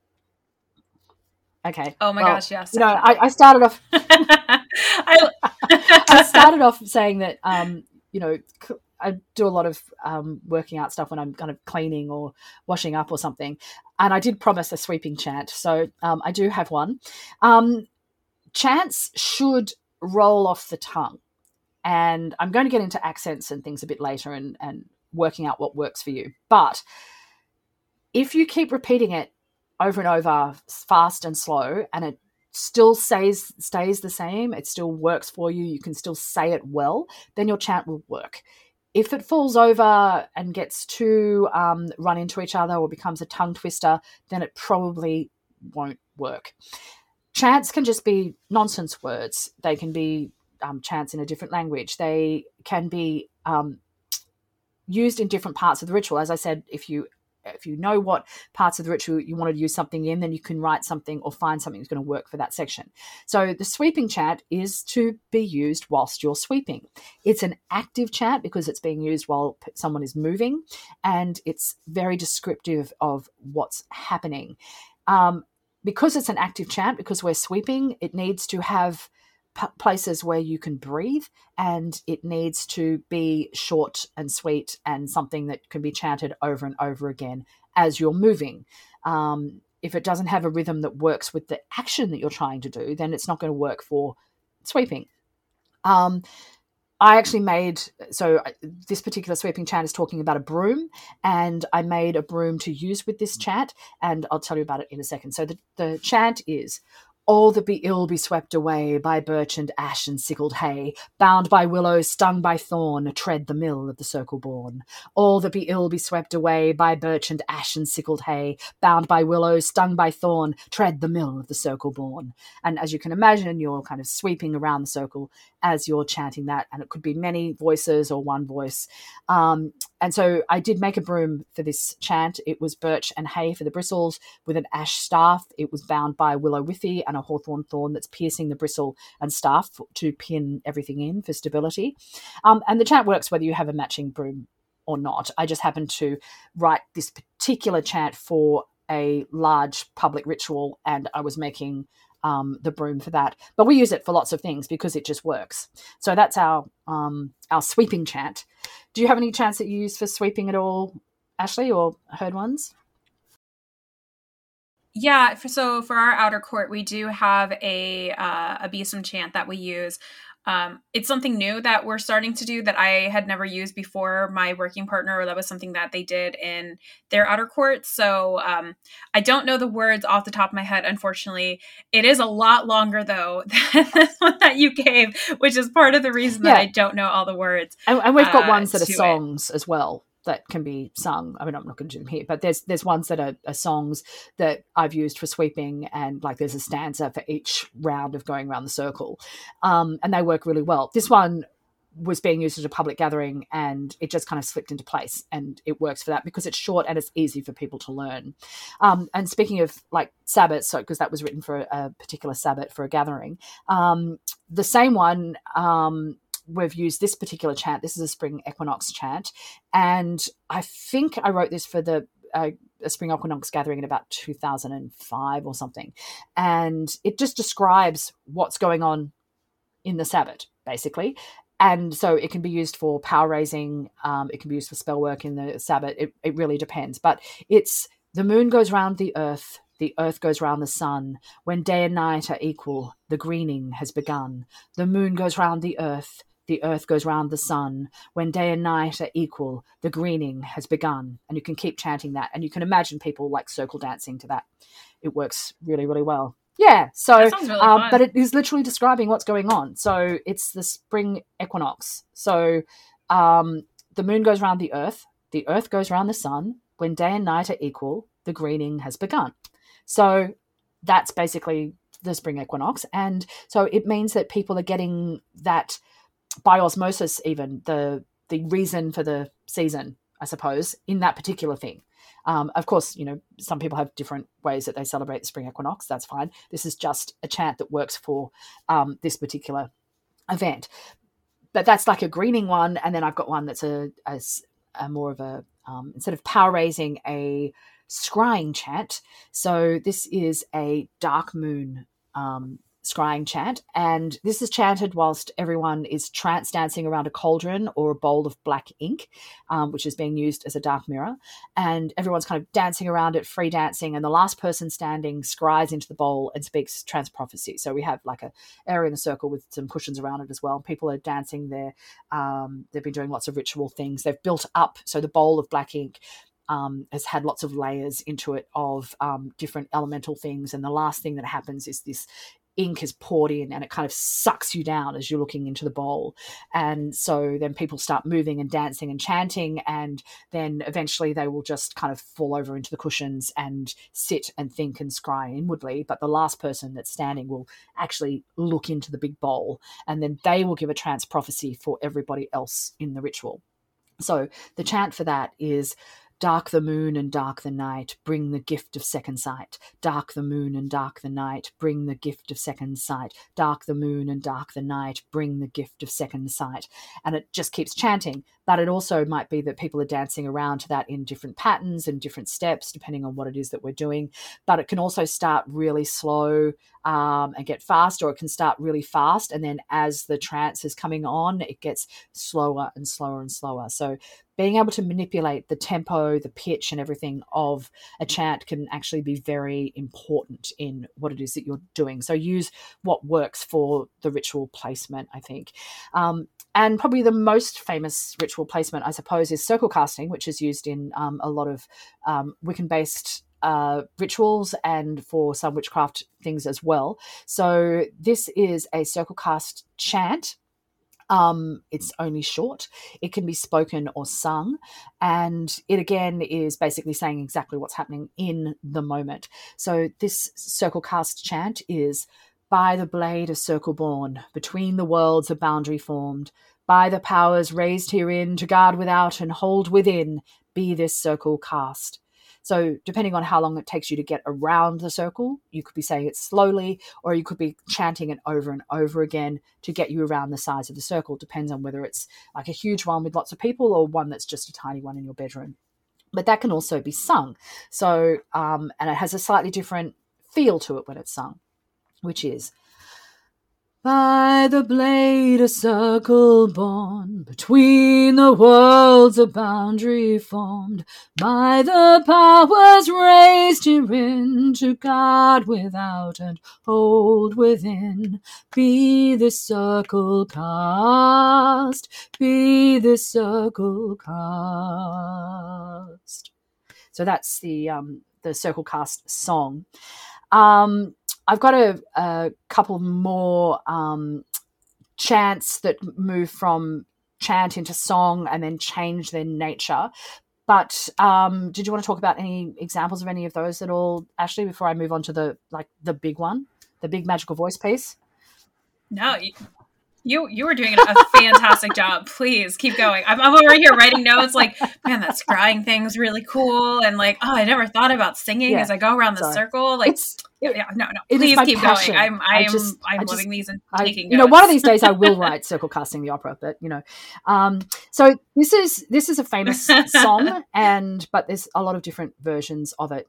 Okay.
Oh my gosh, yes.
You know, I started off I started off saying that, you know, I do a lot of working out stuff when I'm kind of cleaning or washing up or something. And I did promise a sweeping chant. So I do have one. Chants should roll off the tongue. And I'm going to get into accents and things a bit later and working out what works for you. But if you keep repeating it over and over, fast and slow, and it still stays the same, it still works for you, you can still say it well, then your chant will work. If it falls over and gets too run into each other or becomes a tongue twister, then it probably won't work. Chants can just be nonsense words. They can be chants in a different language. They can be used in different parts of the ritual. As I said, if you know what parts of the ritual you want to use something in, then you can write something or find something that's going to work for that section. So the sweeping chant is to be used whilst you're sweeping. It's an active chant because it's being used while someone is moving, and it's very descriptive of what's happening. Because it's an active chant, because we're sweeping, it needs to have places where you can breathe, and it needs to be short and sweet and something that can be chanted over and over again as you're moving. If it doesn't have a rhythm that works with the action that you're trying to do, then it's not going to work for sweeping. I actually made, so this particular sweeping chant is talking about a broom, and I made a broom to use with this chant, and I'll tell you about it in a second. So the chant is, all that be ill be swept away by birch and ash and sickled hay, bound by willow, stung by thorn, tread the mill of the circle born. All that be ill be swept away by birch and ash and sickled hay, bound by willow, stung by thorn, tread the mill of the circle born. And as you can imagine, you're kind of sweeping around the circle as you're chanting that, and it could be many voices or one voice. And so I did make a broom for this chant. It was birch and hay for the bristles with an ash staff. It was bound by willow withy and a hawthorn thorn that's piercing the bristle and staff to pin everything in for stability. And the chant works whether you have a matching broom or not. I just happened to write this particular chant for a large public ritual, and I was making the broom for that. But we use it for lots of things because it just works. So that's our sweeping chant. Do you have any chants that you use for sweeping at all, Ashley, or heard ones?
Yeah, so for our outer court, we do have a besom chant that we use. It's something new that we're starting to do that I had never used before my working partner, or that was something that they did in their outer court. So I don't know the words off the top of my head, unfortunately. It is a lot longer, though, than this one that you gave, which is part of the reason that I don't know all the words.
And we've got ones that are songs as well that can be sung. I mean, I'm not going to do them here, but there's ones that are songs that I've used for sweeping, and like there's a stanza for each round of going around the circle, and they work really well. This one was being used at a public gathering, and it just kind of slipped into place, and it works for that because it's short and it's easy for people to learn. And speaking of like Sabbats, so because that was written for a particular Sabbat for a gathering, the same one. We've used this particular chant. This is a spring equinox chant, and I think I wrote this for the a spring equinox gathering in about 2005 or something, and it just describes what's going on in the Sabbat, basically. And so it can be used for power raising, it can be used for spell work in the Sabbat. It really depends. But it's the moon goes round the earth goes round the sun. When day and night are equal, the greening has begun. The moon goes round the earth goes round the sun. When day and night are equal, the greening has begun. And you can keep chanting that. And you can imagine people like circle dancing to that. It works really, really well. Yeah, so
that sounds really fun.
But it is literally describing what's going on. So it's the spring equinox. So the moon goes round the earth goes round the sun. When day and night are equal, the greening has begun. So that's basically the spring equinox. And so it means that people are getting that by osmosis, even the reason for the season, I suppose, in that particular thing. Of course, some people have different ways that they celebrate the spring equinox. That's fine. This is just a chant that works for this particular event. But that's like a greening one. And then I've got one that's a more of a, instead of power raising, a scrying chant. So this is a dark moon scrying chant, and this is chanted whilst everyone is trance dancing around a cauldron or a bowl of black ink, which is being used as a dark mirror, and everyone's kind of dancing around it, free dancing, and the last person standing scries into the bowl and speaks trance prophecy. So we have like a area in the circle with some cushions around it as well. People are dancing there. They've been doing lots of ritual things. They've built up, so the bowl of black ink has had lots of layers into it of different elemental things, and the last thing that happens is this ink is poured in and it kind of sucks you down as you're looking into the bowl. And so then people start moving and dancing and chanting, and then eventually they will just kind of fall over into the cushions and sit and think and scry inwardly. But the last person that's standing will actually look into the big bowl, and then they will give a trance prophecy for everybody else in the ritual. So the chant for that is, dark the moon and dark the night, bring the gift of second sight. Dark the moon and dark the night, bring the gift of second sight. Dark the moon and dark the night, bring the gift of second sight. And it just keeps chanting. But it also might be that people are dancing around to that in different patterns and different steps, depending on what it is that we're doing. But it can also start really slow and get fast, or it can start really fast. And then as the trance is coming on, it gets slower and slower and slower. So being able to manipulate the tempo, the pitch and everything of a chant can actually be very important in what it is that you're doing. So use what works for the ritual placement, I think. And probably the most famous ritual placement, I suppose, is circle casting, which is used in a lot of Wiccan-based rituals and for some witchcraft things as well. So this is a circle cast chant. It's only short. It can be spoken or sung, and it again is basically saying exactly what's happening in the moment. So this circle cast chant is: by the blade a circle born, between the worlds a boundary formed, by the powers raised herein to guard without and hold within, be this circle cast. So depending on how long it takes you to get around the circle, you could be saying it slowly, or you could be chanting it over and over again to get you around the size of the circle. Depends on whether it's like a huge one with lots of people or one that's just a tiny one in your bedroom. But that can also be sung. So, and it has a slightly different feel to it when it's sung, which is: by the blade a circle born, between the worlds a boundary formed, by the powers raised herein to guard without and hold within, be this circle cast, be this circle cast. So that's the circle cast song. I've got a couple more chants that move from chant into song and then change their nature. But did you want to talk about any examples of any of those at all, Ashley, before I move on to the big one, the big magical voice piece?
No, you were doing a fantastic job. Please keep going. I'm over here writing notes like, man, that scrying thing's really cool. And like, oh, I never thought about singing as I go around the circle. Like, no. Please keep
passion.
Going. I'm loving these and taking
notes. One of these days I will write Circle Casting the Opera, but so this is a famous song, but there's a lot of different versions of it.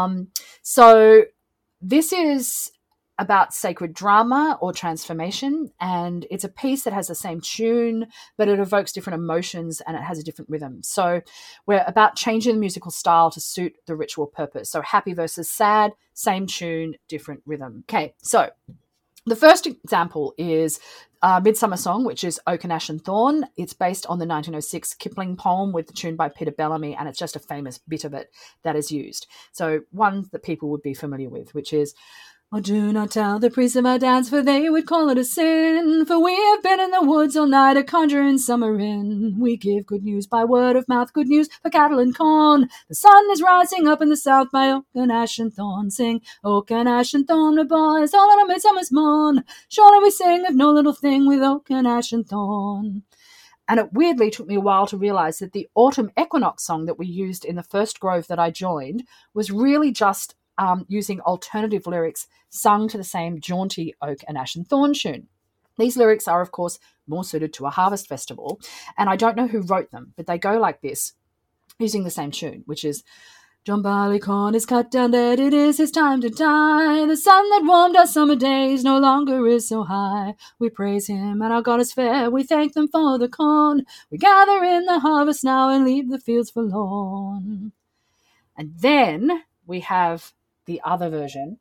So this is about sacred drama or transformation, and it's a piece that has the same tune, but it evokes different emotions and it has a different rhythm. So we're about changing the musical style to suit the ritual purpose. So happy versus sad, same tune, different rhythm. Okay, so the first example is Midsummer Song, which is Oak and Ash and Thorn. It's based on the 1906 Kipling poem with the tune by Peter Bellamy, and it's just a famous bit of it that is used. So one that people would be familiar with, which is: oh, do not tell the priests of our dance, for they would call it a sin. For we have been in the woods all night, a conjuring summer in. We give good news by word of mouth, good news for cattle and corn. The sun is rising up in the south by oak and ash and thorn. Sing, oak and ash and thorn, my boys, all on a midsummer's morn. Surely we sing of no little thing with oak and ash and thorn. And it weirdly took me a while to realize that the autumn equinox song that we used in the first grove that I joined was really just using alternative lyrics sung to the same jaunty oak and ash and thorn tune. These lyrics are, of course, more suited to a harvest festival, and I don't know who wrote them, but they go like this, using the same tune, which is: John Barleycorn is cut down dead, it is his time to die. The sun that warmed our summer days no longer is so high. We praise him and our God is fair, we thank them for the corn. We gather in the harvest now and leave the fields forlorn. And then we have the other version.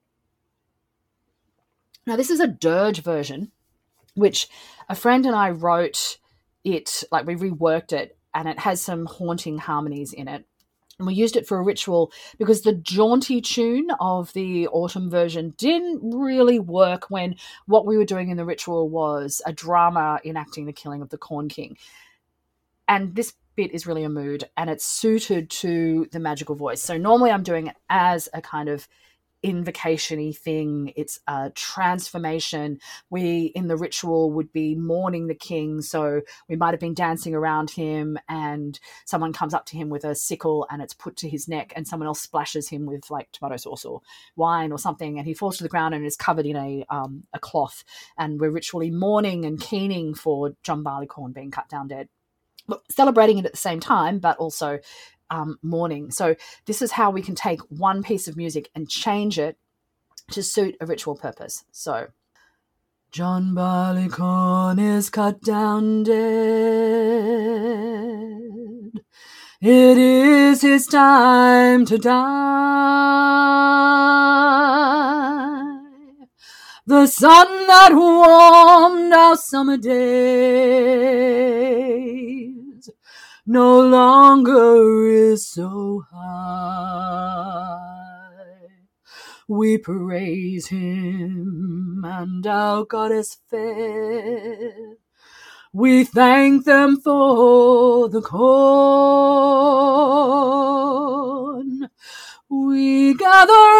Now, this is a dirge version, which a friend and I wrote it, like we reworked it, and it has some haunting harmonies in it. And we used it for a ritual because the jaunty tune of the autumn version didn't really work when what we were doing in the ritual was a drama enacting the killing of the Corn King. And this bit is really a mood, and it's suited to the magical voice. So normally I'm doing it as a kind of invocation-y thing. It's a transformation. We, in the ritual, would be mourning the king, so we might have been dancing around him, and someone comes up to him with a sickle and it's put to his neck, and someone else splashes him with like tomato sauce or wine or something, and he falls to the ground and is covered in a cloth, and we're ritually mourning and keening for John Barleycorn being cut down dead. Celebrating it at the same time, but also mourning. So this is how we can take one piece of music and change it to suit a ritual purpose. So, John Barleycorn is cut down dead. It is his time to die. The sun that warmed our summer days no longer is so high. We praise him and our goddess fair. We thank them for the corn. We gather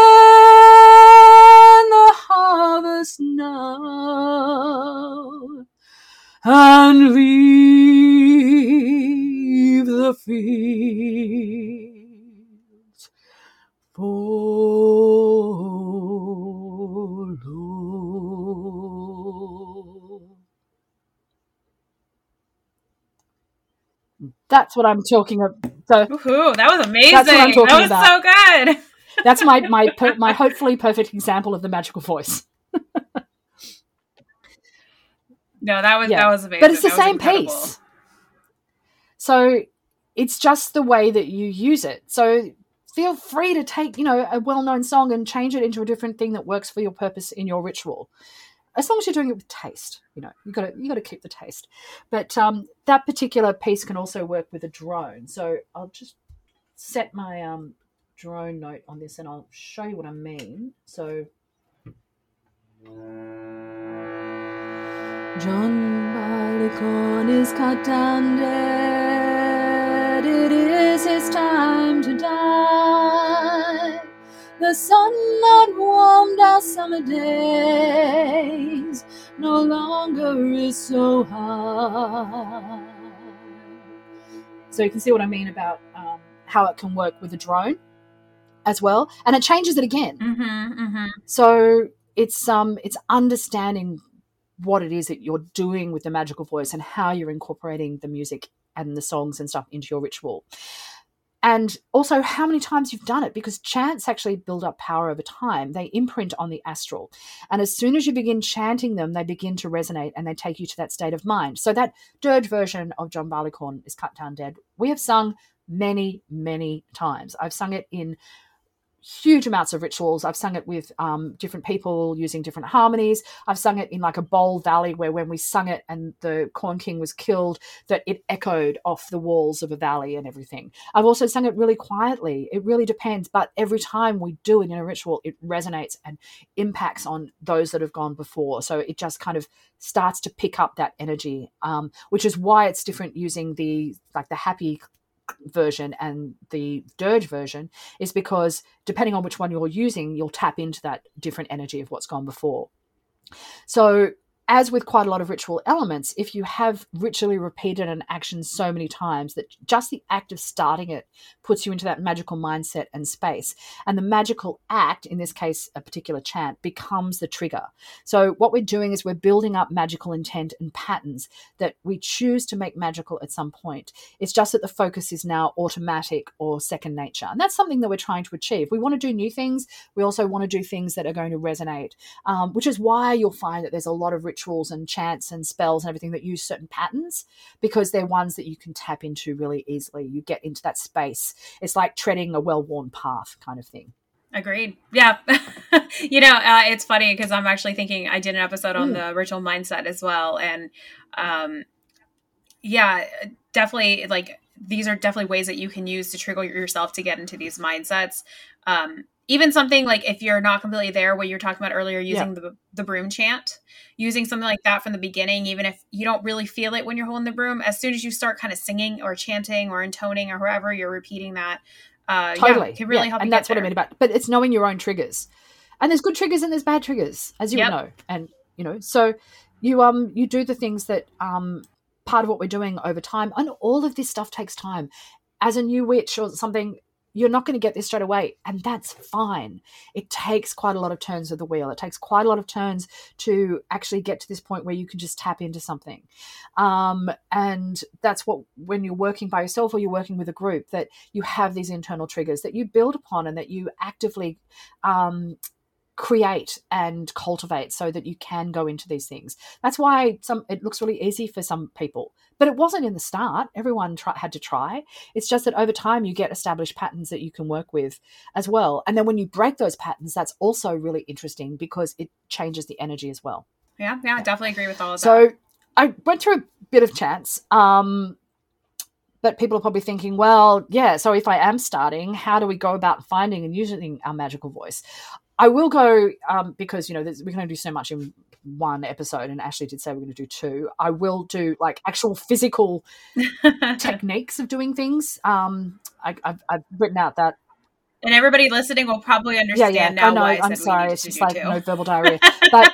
in the harvest now and leave the fields forlorn. That's what I'm talking about. So,
woohoo, that was amazing. That's what I'm talking about. So good.
That's my hopefully perfect example of the magical voice.
No, that was amazing.
But it's the same piece. So it's just the way that you use it. So feel free to take, a well-known song and change it into a different thing that works for your purpose in your ritual. As long as you're doing it with taste, you got to keep the taste. But that particular piece can also work with a drone. So I'll just set my drone note on this and I'll show you what I mean. So John Barleycorn is cut down dead. It is his time to die. The sun that warmed our summer days no longer is so high. So you can see what I mean about how it can work with a drone as well, and it changes it again. So it's understanding what it is that you're doing with the magical voice and how you're incorporating the music and the songs and stuff into your ritual. And also how many times you've done it, because chants actually build up power over time. They imprint on the astral. And as soon as you begin chanting them, they begin to resonate and they take you to that state of mind. So that dirge version of John Barleycorn is Cut Down Dead. We have sung many, many times. I've sung it in huge amounts of rituals. I've sung it with different people using different harmonies. I've sung it in like a bowl valley where when we sung it and the Corn King was killed, that it echoed off the walls of a valley and everything. I've also sung it really quietly. It really depends. But every time we do it in a ritual, it resonates and impacts on those that have gone before. So it just kind of starts to pick up that energy, which is why it's different using the happy version and the dirge version, is because depending on which one you're using, you'll tap into that different energy of what's gone before. So as with quite a lot of ritual elements, if you have ritually repeated an action so many times that just the act of starting it puts you into that magical mindset and space, and the magical act, in this case a particular chant, becomes the trigger. So what we're doing is we're building up magical intent and patterns that we choose to make magical at some point. It's just that the focus is now automatic or second nature, and that's something that we're trying to achieve. We want to do new things. We also want to do things that are going to resonate, which is why you'll find that there's a lot of rituals and chants and spells and everything that use certain patterns, because they're ones that you can tap into really easily. You get into that space. It's like treading a well-worn path kind of thing.
Agreed. Yeah. It's funny because I'm actually thinking I did an episode on the ritual mindset as well. And definitely, like, these are definitely ways that you can use to trigger yourself to get into these mindsets. Even something like if you're not completely there, what you were talking about earlier, using the broom chant, using something like that from the beginning, even if you don't really feel it when you're holding the broom, as soon as you start kind of singing or chanting or intoning or however you're repeating that,
totally.
It can really help you.
And that's what I mean about, but it's knowing your own triggers. And there's good triggers and there's bad triggers, as you know. And, so you do the things that part of what we're doing over time. And all of this stuff takes time. As a new witch or something, you're not going to get this straight away, and that's fine. It takes quite a lot of turns of the wheel. It takes quite a lot of turns to actually get to this point where you can just tap into something. And that's what, when you're working by yourself or you're working with a group, that you have these internal triggers that you build upon and that you actively create and cultivate so that you can go into these things. That's why it looks really easy for some people, but it wasn't in the start. Everyone had to try. It's just that over time you get established patterns that you can work with as well. And then when you break those patterns, that's also really interesting because it changes the energy as well.
Yeah, I definitely agree with all of that.
So I went through a bit of chants, but people are probably thinking, well, yeah, so if I am starting, how do we go about finding and using our magical voice? I will go, because, we can only do so much in one episode, and Ashley did say we're going to do 2. I will do like actual physical techniques of doing things. I've written out that.
And everybody listening will probably understand now why
I'm sorry, it's just like no verbal diarrhea. But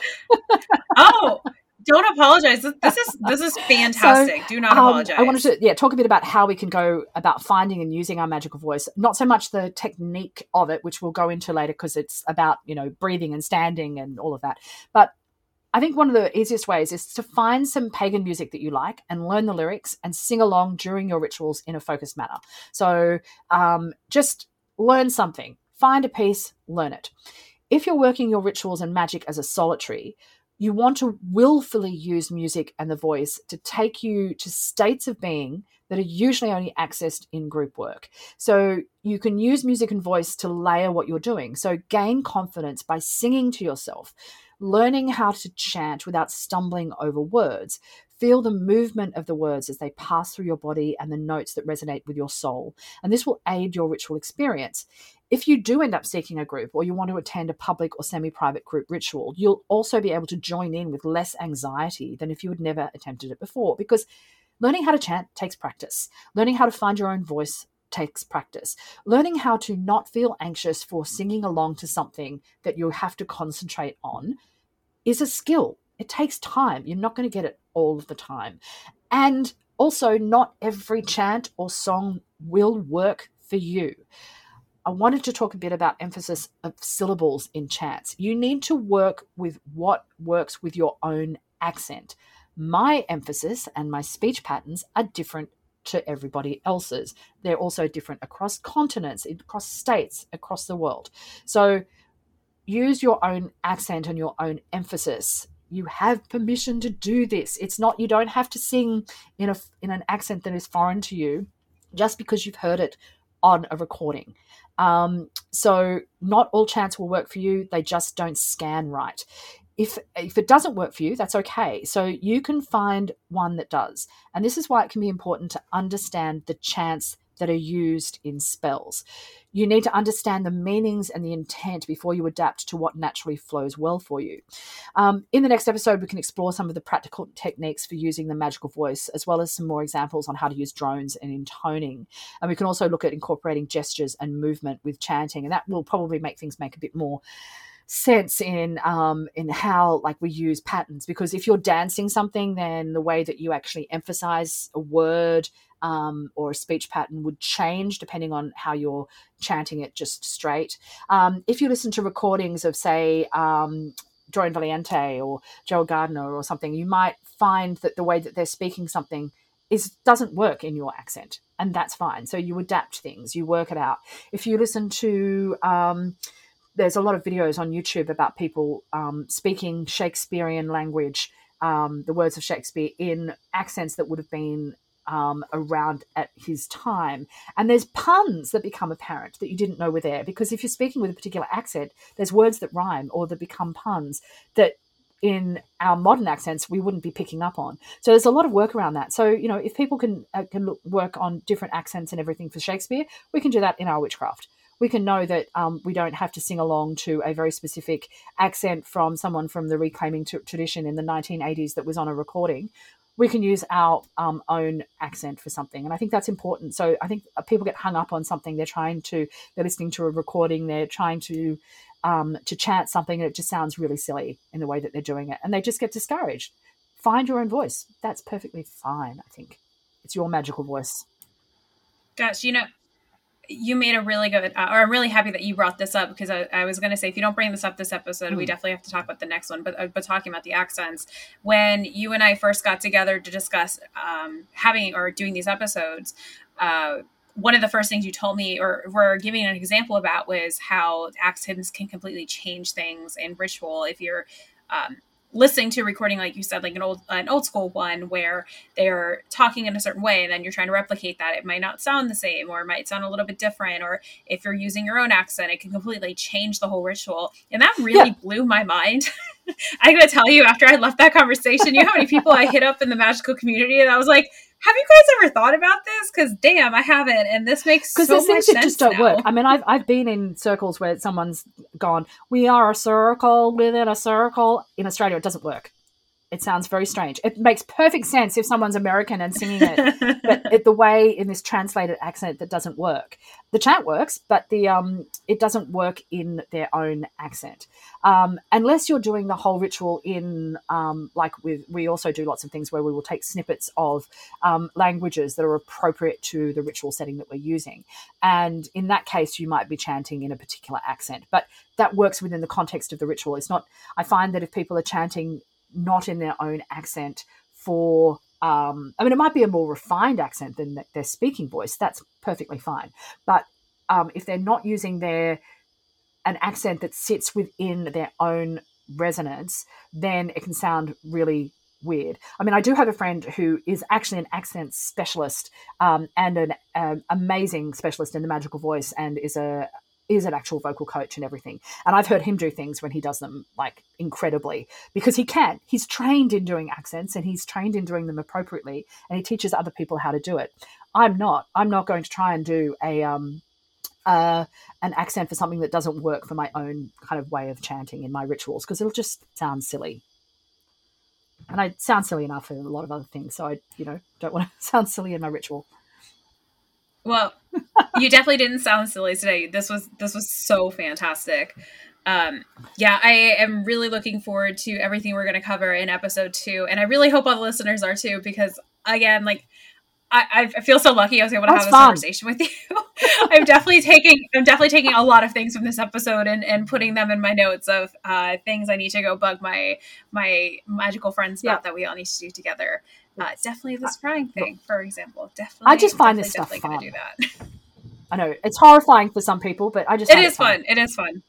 oh, don't apologize. This is fantastic. Do not apologize.
I wanted to talk a bit about how we can go about finding and using our magical voice. Not so much the technique of it, which we'll go into later because it's about, breathing and standing and all of that. But I think one of the easiest ways is to find some pagan music that you like and learn the lyrics and sing along during your rituals in a focused manner. So just learn something. Find a piece, learn it. If you're working your rituals and magic as a solitary, you want to willfully use music and the voice to take you to states of being that are usually only accessed in group work. So you can use music and voice to layer what you're doing. So gain confidence by singing to yourself, learning how to chant without stumbling over words. Feel the movement of the words as they pass through your body and the notes that resonate with your soul. And this will aid your ritual experience. If you do end up seeking a group or you want to attend a public or semi-private group ritual, you'll also be able to join in with less anxiety than if you had never attempted it before, because learning how to chant takes practice. Learning how to find your own voice takes practice. Learning how to not feel anxious for singing along to something that you have to concentrate on is a skill. It takes time. You're not going to get it all of the time. And also, not every chant or song will work for you. I wanted to talk a bit about emphasis of syllables in chants. You need to work with what works with your own accent. My emphasis and my speech patterns are different to everybody else's. They're also different across continents, across states, across the world. So use your own accent and your own emphasis. You have permission to do this. It's not, you don't have to sing in an accent that is foreign to you just because you've heard it on a recording. So not all chants will work for you. They just don't scan right. If it doesn't work for you, that's okay. So you can find one that does. And this is why it can be important to understand the chants that are used in spells. You need to understand the meanings and the intent before you adapt to what naturally flows well for you. In the next episode, we can explore some of the practical techniques for using the magical voice, as well as some more examples on how to use drones and intoning. And we can also look at incorporating gestures and movement with chanting, and that will probably make things make a bit more sense in how we use patterns, because if you're dancing something, then the way that you actually emphasize a word or a speech pattern would change depending on how you're chanting it just straight. If you listen to recordings of, say, Doreen Valiente or Joel Gardner or something, you might find that the way that they're speaking something doesn't work in your accent, and that's fine. So you adapt things, you work it out. If you listen to there's a lot of videos on YouTube about people speaking Shakespearean language, the words of Shakespeare in accents that would have been around at his time. And there's puns that become apparent that you didn't know were there, because if you're speaking with a particular accent, there's words that rhyme or that become puns that in our modern accents we wouldn't be picking up on. So there's a lot of work around that. So, if people can work on different accents and everything for Shakespeare, we can do that in our witchcraft. We can know that we don't have to sing along to a very specific accent from someone from the reclaiming tradition in the 1980s that was on a recording. We can use our own accent for something. And I think that's important. So I think people get hung up on something. They're listening to a recording. They're trying to chant something, and it just sounds really silly in the way that they're doing it. And they just get discouraged. Find your own voice. That's perfectly fine, I think. It's your magical voice.
Gosh, you made a really good, or I'm really happy that you brought this up, because I was going to say, if you don't bring this up this episode, we definitely have to talk about the next one. But talking about the accents, when you and I first got together to discuss having or doing these episodes, one of the first things you told me or were giving an example about was how accents can completely change things in ritual. If you're listening to a recording, like you said, like an old school one where they're talking in a certain way, and then you're trying to replicate that, it might not sound the same, or it might sound a little bit different. Or if you're using your own accent, it can completely change the whole ritual. And that really blew my mind. I gotta tell you, after I left that conversation, you know how many people I hit up in the magical community, and I was like, have you guys ever thought about this? Because damn, I haven't, and this makes so much sense. Because there's things that just don't work.
I mean, I've been in circles where someone's gone, "We are a circle within a circle." In Australia, it doesn't work. It sounds very strange. It makes perfect sense if someone's American and singing it, but the way in this translated accent, that doesn't work. The chant works, but it doesn't work in their own accent. Unless you're doing the whole ritual in, we also do lots of things where we will take snippets of languages that are appropriate to the ritual setting that we're using. And in that case, you might be chanting in a particular accent, but that works within the context of the ritual. It's not, I find that if people are chanting not in their own accent for, it might be a more refined accent than their speaking voice. That's perfectly fine. But if they're not using an accent that sits within their own resonance, then it can sound really weird. I mean, I do have a friend who is actually an accent specialist and an amazing specialist in the magical voice, and is an actual vocal coach and everything. And I've heard him do things when he does them like incredibly, because he can. He's trained in doing accents, and he's trained in doing them appropriately, and he teaches other people how to do it. I'm not going to try and do an accent for something that doesn't work for my own kind of way of chanting in my rituals, because it'll just sound silly. And I sound silly enough for a lot of other things, so I, don't want to sound silly in my ritual.
Well, you definitely didn't sound silly today. This was so fantastic. I am really looking forward to everything we're going to cover in episode 2. And I really hope all the listeners are too, because again, like I feel so lucky I was able to have this conversation with you. I'm definitely taking a lot of things from this episode and putting them in my notes of things I need to go bug my magical friends about that we all need to do together. Definitely the scrying thing, for example. Definitely.
I just find this stuff fun. Do that. I know it's horrifying for some people, but I just find it is fun.
It is fun.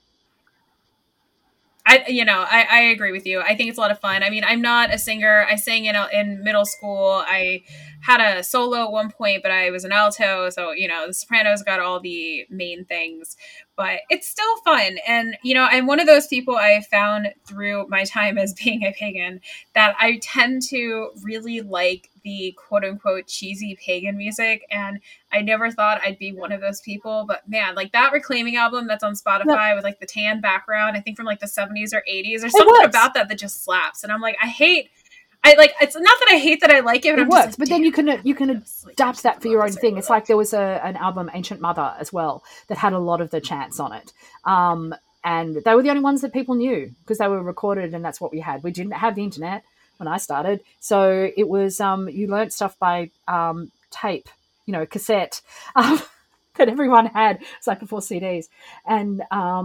I agree with you. I think it's a lot of fun. I mean, I'm not a singer. I sang in middle school. I had a solo at one point, but I was an alto. So, the sopranos got all the main things, but it's still fun. And, I'm one of those people I found through my time as being a pagan that I tend to really like the quote unquote cheesy pagan music. And I never thought I'd be one of those people, but man, like that Reclaiming album that's on Spotify with like the tan background, I think from like the 70s or 80s, there's something about that just slaps. And I'm like, it's not that I hate that I like it, but
it works. Just like, but then you can adapt that for your own thing. It's like there was an album, Ancient Mother, as well, that had a lot of the chants on it. And they were the only ones that people knew because they were recorded, and that's what we had. We didn't have the internet when I started. So it was, you learnt stuff by tape, cassette, that everyone had. It's like before CDs. And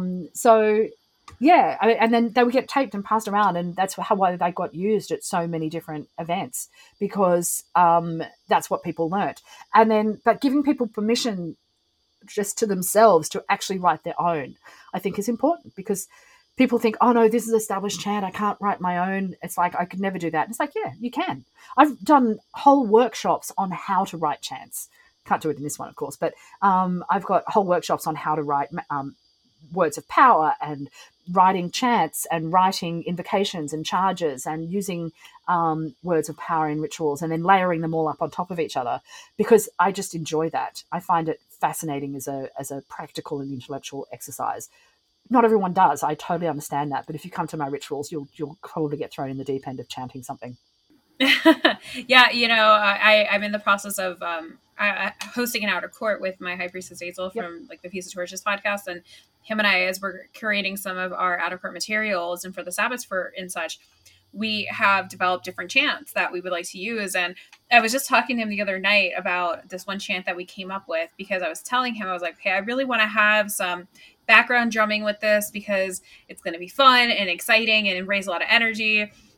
yeah, and then they would get taped and passed around, and that's why they got used at so many different events, because that's what people learnt. And then, but giving people permission just to themselves to actually write their own, I think is important, because people think, oh no, this is established chant, I can't write my own. It's like, I could never do that. And it's like, yeah, you can. I've done whole workshops on how to write chants. Can't do it in this one, of course, but I've got whole workshops on how to write words of power, and writing chants, and writing invocations and charges, and using words of power in rituals, and then layering them all up on top of each other, because I just enjoy that. I find it fascinating as a practical and intellectual exercise. Not everyone does. I totally understand that. But if you come to my rituals, you'll probably get thrown in the deep end of chanting something.
Yeah, I'm in the process of hosting an outer court with my high priestess Hazel from like the Feast of Torches podcast, and him and I, as we're curating some of our outer court materials and for the Sabbaths and such, we have developed different chants that we would like to use. And I was just talking to him the other night about this one chant that we came up with, because I was telling him, I was like, hey, I really want to have some background drumming with this, because it's going to be fun and exciting and raise a lot of energy.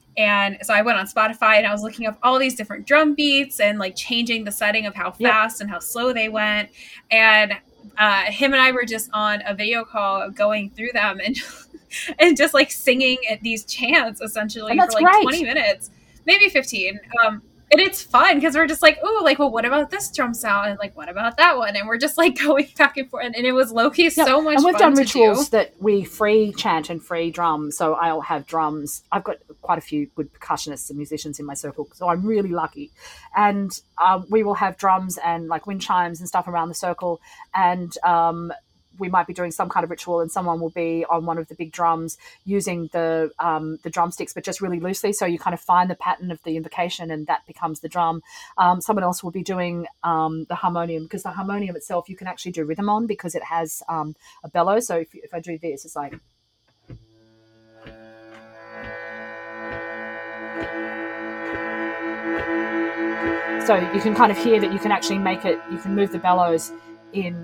And so I went on Spotify and I was looking up all these different drum beats and like changing the setting of how fast and how slow they went. And him and I were just on a video call going through them and just like singing at these chants essentially for like great. 20 minutes, maybe 15. And it's fun because we're just like, oh, like, well, what about this drum sound? And like, what about that one? And we're just like going back and forth. And it was low-key so much fun.
And we've done rituals that we free chant and free drum. So I'll have drums. I've got quite a few good percussionists and musicians in my circle. So I'm really lucky. And we will have drums and like wind chimes and stuff around the circle. And we might be doing some kind of ritual and someone will be on one of the big drums using the drumsticks, but just really loosely. So you kind of find the pattern of the invocation and that becomes the drum. Someone else will be doing the harmonium, because the harmonium itself, you can actually do rhythm on because it has a bellow. So if I do this, it's like... So you can kind of hear that you can actually make it, you can move the bellows in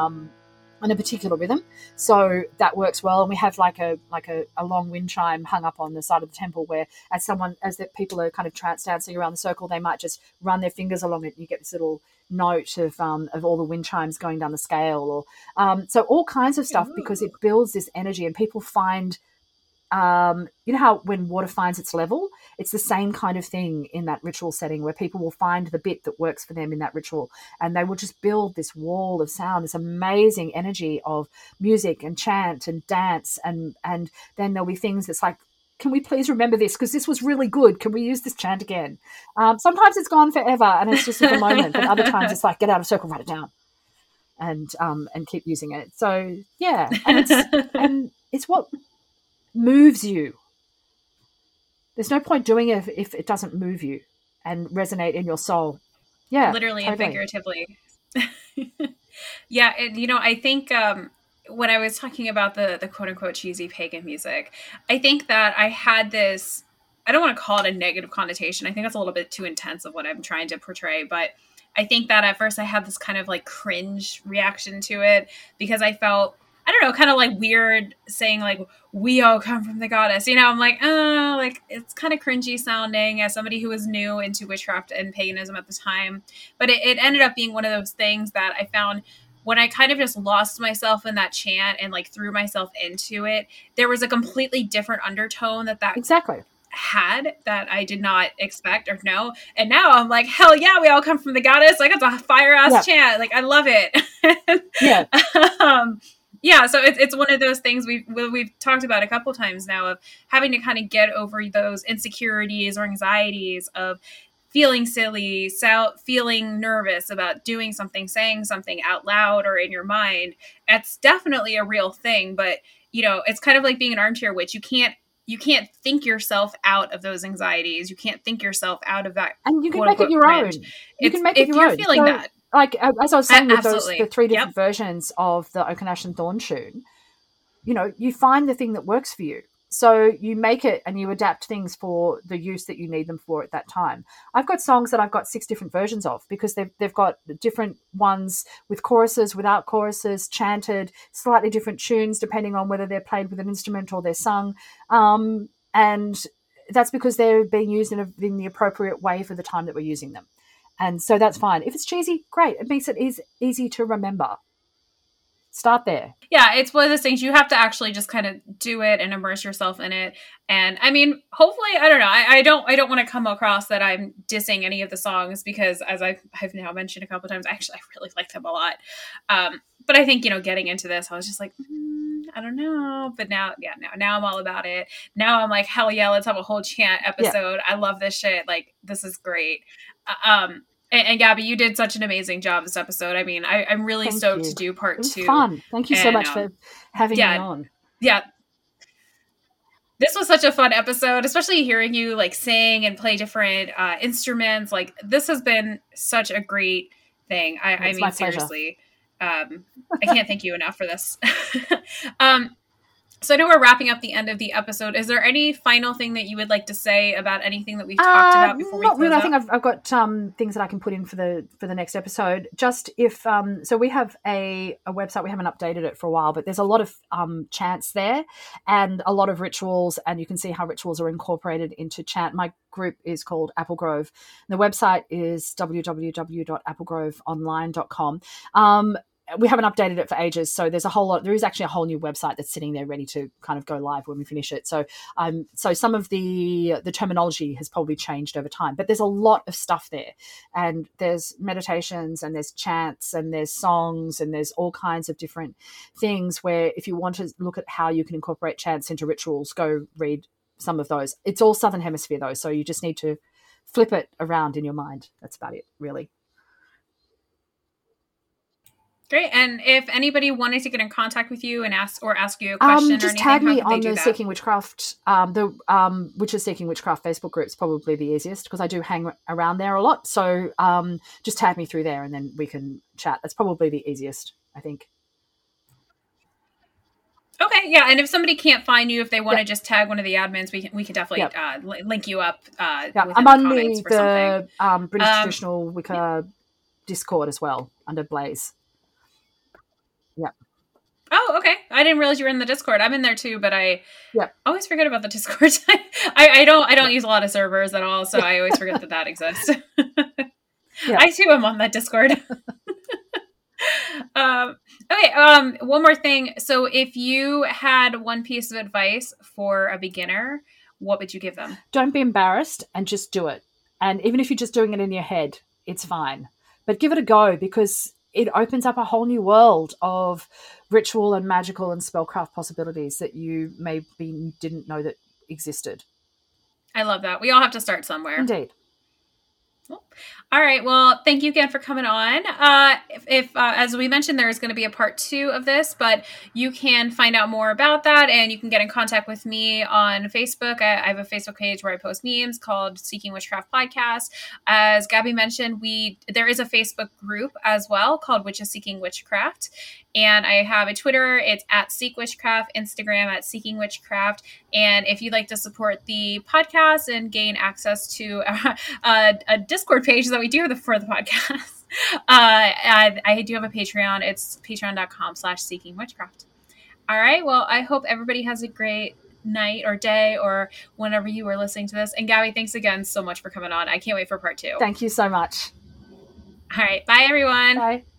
a particular rhythm, so that works well. And we have like a long wind chime hung up on the side of the temple, where as the people are kind of trance dancing around the circle, they might just run their fingers along it, and you get this little note of all the wind chimes going down the scale, or so all kinds of stuff, because it builds this energy, and people find. You know how when water finds its level, it's the same kind of thing in that ritual setting, where people will find the bit that works for them in that ritual, and they will just build this wall of sound, this amazing energy of music and chant and dance, and then there'll be things that's like, can we please remember this, because this was really good, can we use this chant again? Sometimes it's gone forever and it's just at the moment, but other times it's like, get out of circle, write it down, and keep using it. So yeah, and it's what moves you. There's no point doing it if it doesn't move you and resonate in your soul. Yeah,
literally totally. And figuratively. Yeah, and I think when I was talking about the quote unquote cheesy pagan music, I think that I had this, I don't want to call it a negative connotation. I think that's a little bit too intense of what I'm trying to portray, but I think that at first I had this kind of like cringe reaction to it, because I felt, I don't know, kind of like weird saying like, we all come from the goddess. I'm like, oh, like it's kind of cringy sounding as somebody who was new into witchcraft and paganism at the time. But it ended up being one of those things that I found when I kind of just lost myself in that chant and like threw myself into it, there was a completely different undertone that
exactly
had that I did not expect or know. And now I'm like, hell yeah, we all come from the goddess. Like, it's a fire ass chant. Like, I love it.
Yeah.
Yeah, so it's one of those things we've talked about a couple times now, of having to kind of get over those insecurities or anxieties of feeling silly, feeling nervous about doing something, saying something out loud or in your mind. That's definitely a real thing, but it's kind of like being an armchair witch. You can't think yourself out of those anxieties. You can't think yourself out of that.
And you can make it your own. You can make it your own.
If you're feeling that.
Like, as I was saying with the three different versions of the Oaken and Thorn tune, you find the thing that works for you. So you make it and you adapt things for the use that you need them for at that time. I've got songs that I've got 6 different versions of, because they've got different ones with choruses, without choruses, chanted, slightly different tunes depending on whether they're played with an instrument or they're sung. And that's because they're being used in the appropriate way for the time that we're using them. And so that's fine. If it's cheesy, great. It makes it easy to remember. Start there.
Yeah, it's one of those things you have to actually just kind of do it and immerse yourself in it. And I mean, hopefully, I don't know. I don't want to come across that I'm dissing any of the songs, because as I've now mentioned a couple of times, I really like them a lot. But I think, getting into this, I was just like, I don't know. But now I'm all about it. Now I'm like, hell yeah, let's have a whole chant episode. Yeah. I love this shit. Like, this is great. And Gabby, you did such an amazing job this episode. I mean, I'm really stoked to do part 2.
Fun. Thank you so much for having me on.
Yeah. This was such a fun episode, especially hearing you like sing and play different instruments. Like, this has been such a great thing. I mean, seriously, I can't thank you enough for this. So I know we're wrapping up the end of the episode. Is there any final thing that you would like to say about anything that we've talked about before we close
really.
up?
I think I've got things that I can put in for the next episode. Just if so, we have a website. We haven't updated it for a while, but there's a lot of chants there and a lot of rituals, and you can see how rituals are incorporated into chant. My group is called Applegrove. The website is www.applegroveonline.com. We haven't updated it for ages, so there is actually a whole new website that's sitting there ready to kind of go live when we finish it. So some of the terminology has probably changed over time, but there's a lot of stuff there, and there's meditations and there's chants and there's songs and there's all kinds of different things where if you want to look at how you can incorporate chants into rituals, go read some of those. It's all Southern Hemisphere though, so you just need to flip it around in your mind. That's about it, really.
Great. And if anybody wanted to get in contact with you and ask you a question,
just tag me on the Seeking Witchcraft, Witches Seeking Witchcraft Facebook group is probably the easiest because I do hang around there a lot. So just tag me through there and then we can chat. That's probably the easiest, I think.
Okay, yeah, and if somebody can't find you, if they want to just tag one of the admins, we can definitely link you up.
I'm on the British Traditional Wicca Discord as well under Blaze. Yeah.
Oh, okay. I didn't realize you were in the Discord. I'm in there too, but I always forget about the Discord. I don't use a lot of servers at all, so I always forget that exists. I too am on that Discord. Okay. One more thing. So if you had one piece of advice for a beginner, what would you give them?
Don't be embarrassed and just do it. And even if you're just doing it in your head, it's fine. But give it a go because it opens up a whole new world of ritual and magical and spellcraft possibilities that you maybe didn't know that existed.
I love that. We all have to start somewhere.
Indeed.
All right. Well, thank you again for coming on. If as we mentioned, there is going to be a part 2 of this, but you can find out more about that and you can get in contact with me on Facebook. I have a Facebook page where I post memes called Seeking Witchcraft Podcast. As Gabby mentioned, there is a Facebook group as well called Witches Seeking Witchcraft. And I have a Twitter. It's at Seek Witchcraft, Instagram at Seeking Witchcraft. And if you'd like to support the podcast and gain access to a Discord page that we do for the podcast, I do have a Patreon. It's patreon.com/Seeking Witchcraft. All right. Well, I hope everybody has a great night or day or whenever you are listening to this. And Gabby, thanks again so much for coming on. I can't wait for part 2.
Thank you so much.
All right. Bye, everyone.
Bye.